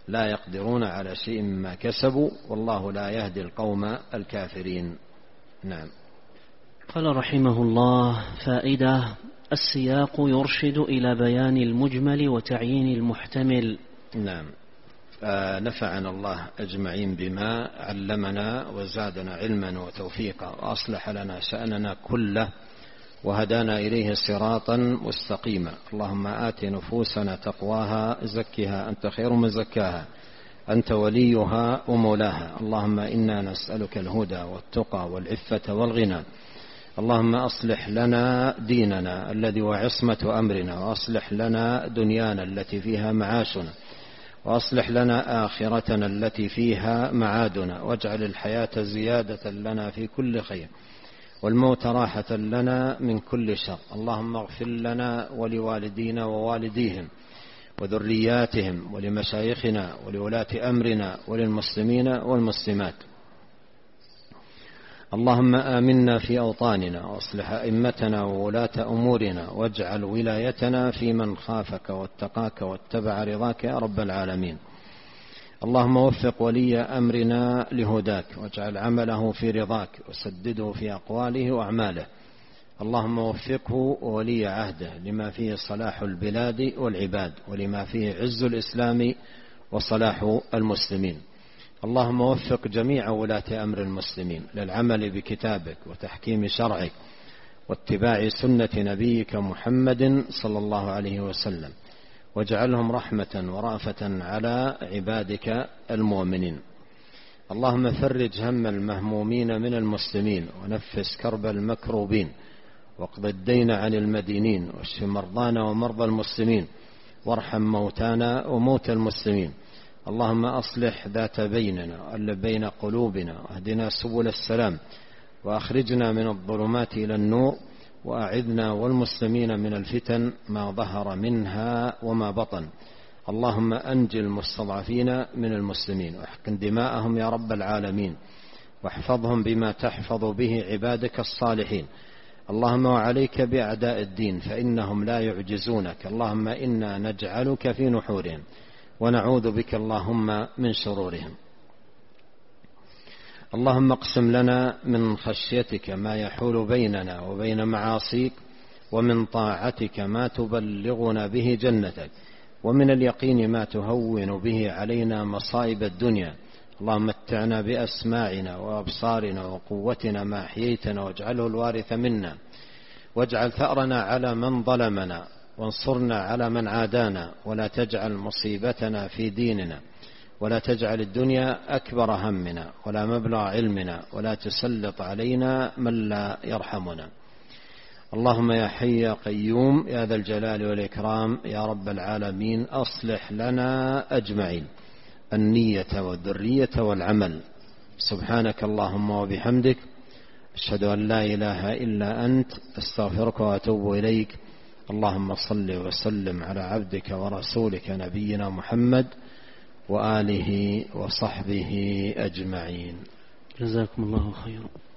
لا يقدرون على شيء مما كسبوا والله لا يهدي القوم الكافرين. نعم. قال رحمه الله: فائدة: السياق يرشد إلى بيان المجمل وتعيين المحتمل. نعم. آه نفعنا الله أجمعين بما علمنا وزادنا علما وتوفيقا وأصلح لنا شأننا كله وهدانا إليه صراطا مستقيما. اللهم آت نفوسنا تقواها زكها أنت خير من زكاها أنت وليها ومولاها. اللهم إنا نسألك الهدى والتقى والعفة والغنى. اللهم أصلح لنا ديننا الذي هو عصمة أمرنا، وأصلح لنا دنيانا التي فيها معاشنا، وأصلح لنا آخرتنا التي فيها معادنا، واجعل الحياة زيادة لنا في كل خير والموت راحة لنا من كل شر. اللهم اغفر لنا ولوالدينا ووالديهم وذرياتهم ولمشايخنا ولولاة أمرنا وللمسلمين والمسلمات. اللهم آمنا في أوطاننا وأصلح أئمتنا وولاة أمورنا، واجعل ولايتنا في من خافك واتقاك واتبع رضاك يا رب العالمين. اللهم وفق ولي أمرنا لهداك، واجعل عمله في رضاك، وسدده في أقواله وأعماله. اللهم وفقه وولي عهده لما فيه صلاح البلاد والعباد، ولما فيه عز الإسلام وصلاح المسلمين. اللهم وفق جميع ولاة أمر المسلمين للعمل بكتابك وتحكيم شرعك واتباع سنة نبيك محمد صلى الله عليه وسلم، واجعلهم رحمة ورأفة على عبادك المؤمنين. اللهم فرج هم المهمومين من المسلمين، ونفس كرب المكروبين، واقض الدين عن المدينين، واشف مرضانا ومرضى المسلمين، وارحم موتانا وموتى المسلمين. اللهم أصلح ذات بيننا وألف بين قلوبنا، واهدنا سبل السلام، وأخرجنا من الظلمات إلى النور، وأعذنا والمسلمين من الفتن ما ظهر منها وما بطن. اللهم أنجِ المستضعفين من المسلمين، واحقن دماءهم يا رب العالمين، واحفظهم بما تحفظ به عبادك الصالحين. اللهم وعليك بأعداء الدين فإنهم لا يعجزونك. اللهم إنا نجعلك في نحورهم ونعوذ بك اللهم من شرورهم. اللهم اقسم لنا من خشيتك ما يحول بيننا وبين معاصيك، ومن طاعتك ما تبلغنا به جنتك، ومن اليقين ما تهون به علينا مصائب الدنيا. اللهم متعنا بأسماعنا وأبصارنا وقوتنا ما أحييتنا، واجعله الوارث منا، واجعل ثأرنا على من ظلمنا، وانصرنا على من عادانا، ولا تجعل مصيبتنا في ديننا، ولا تجعل الدنيا أكبر همنا ولا مبلغ علمنا، ولا تسلط علينا من لا يرحمنا. اللهم يا حي يا قيوم يا ذا الجلال والإكرام يا رب العالمين، أصلح لنا أجمعين النية والذرية والعمل. سبحانك اللهم وبحمدك، أشهد أن لا إله إلا أنت، أستغفرك وأتوب إليك. اللهم صل وسلم على عبدك ورسولك نبينا محمد وآله وصحبه أجمعين. جزاكم الله خيرا.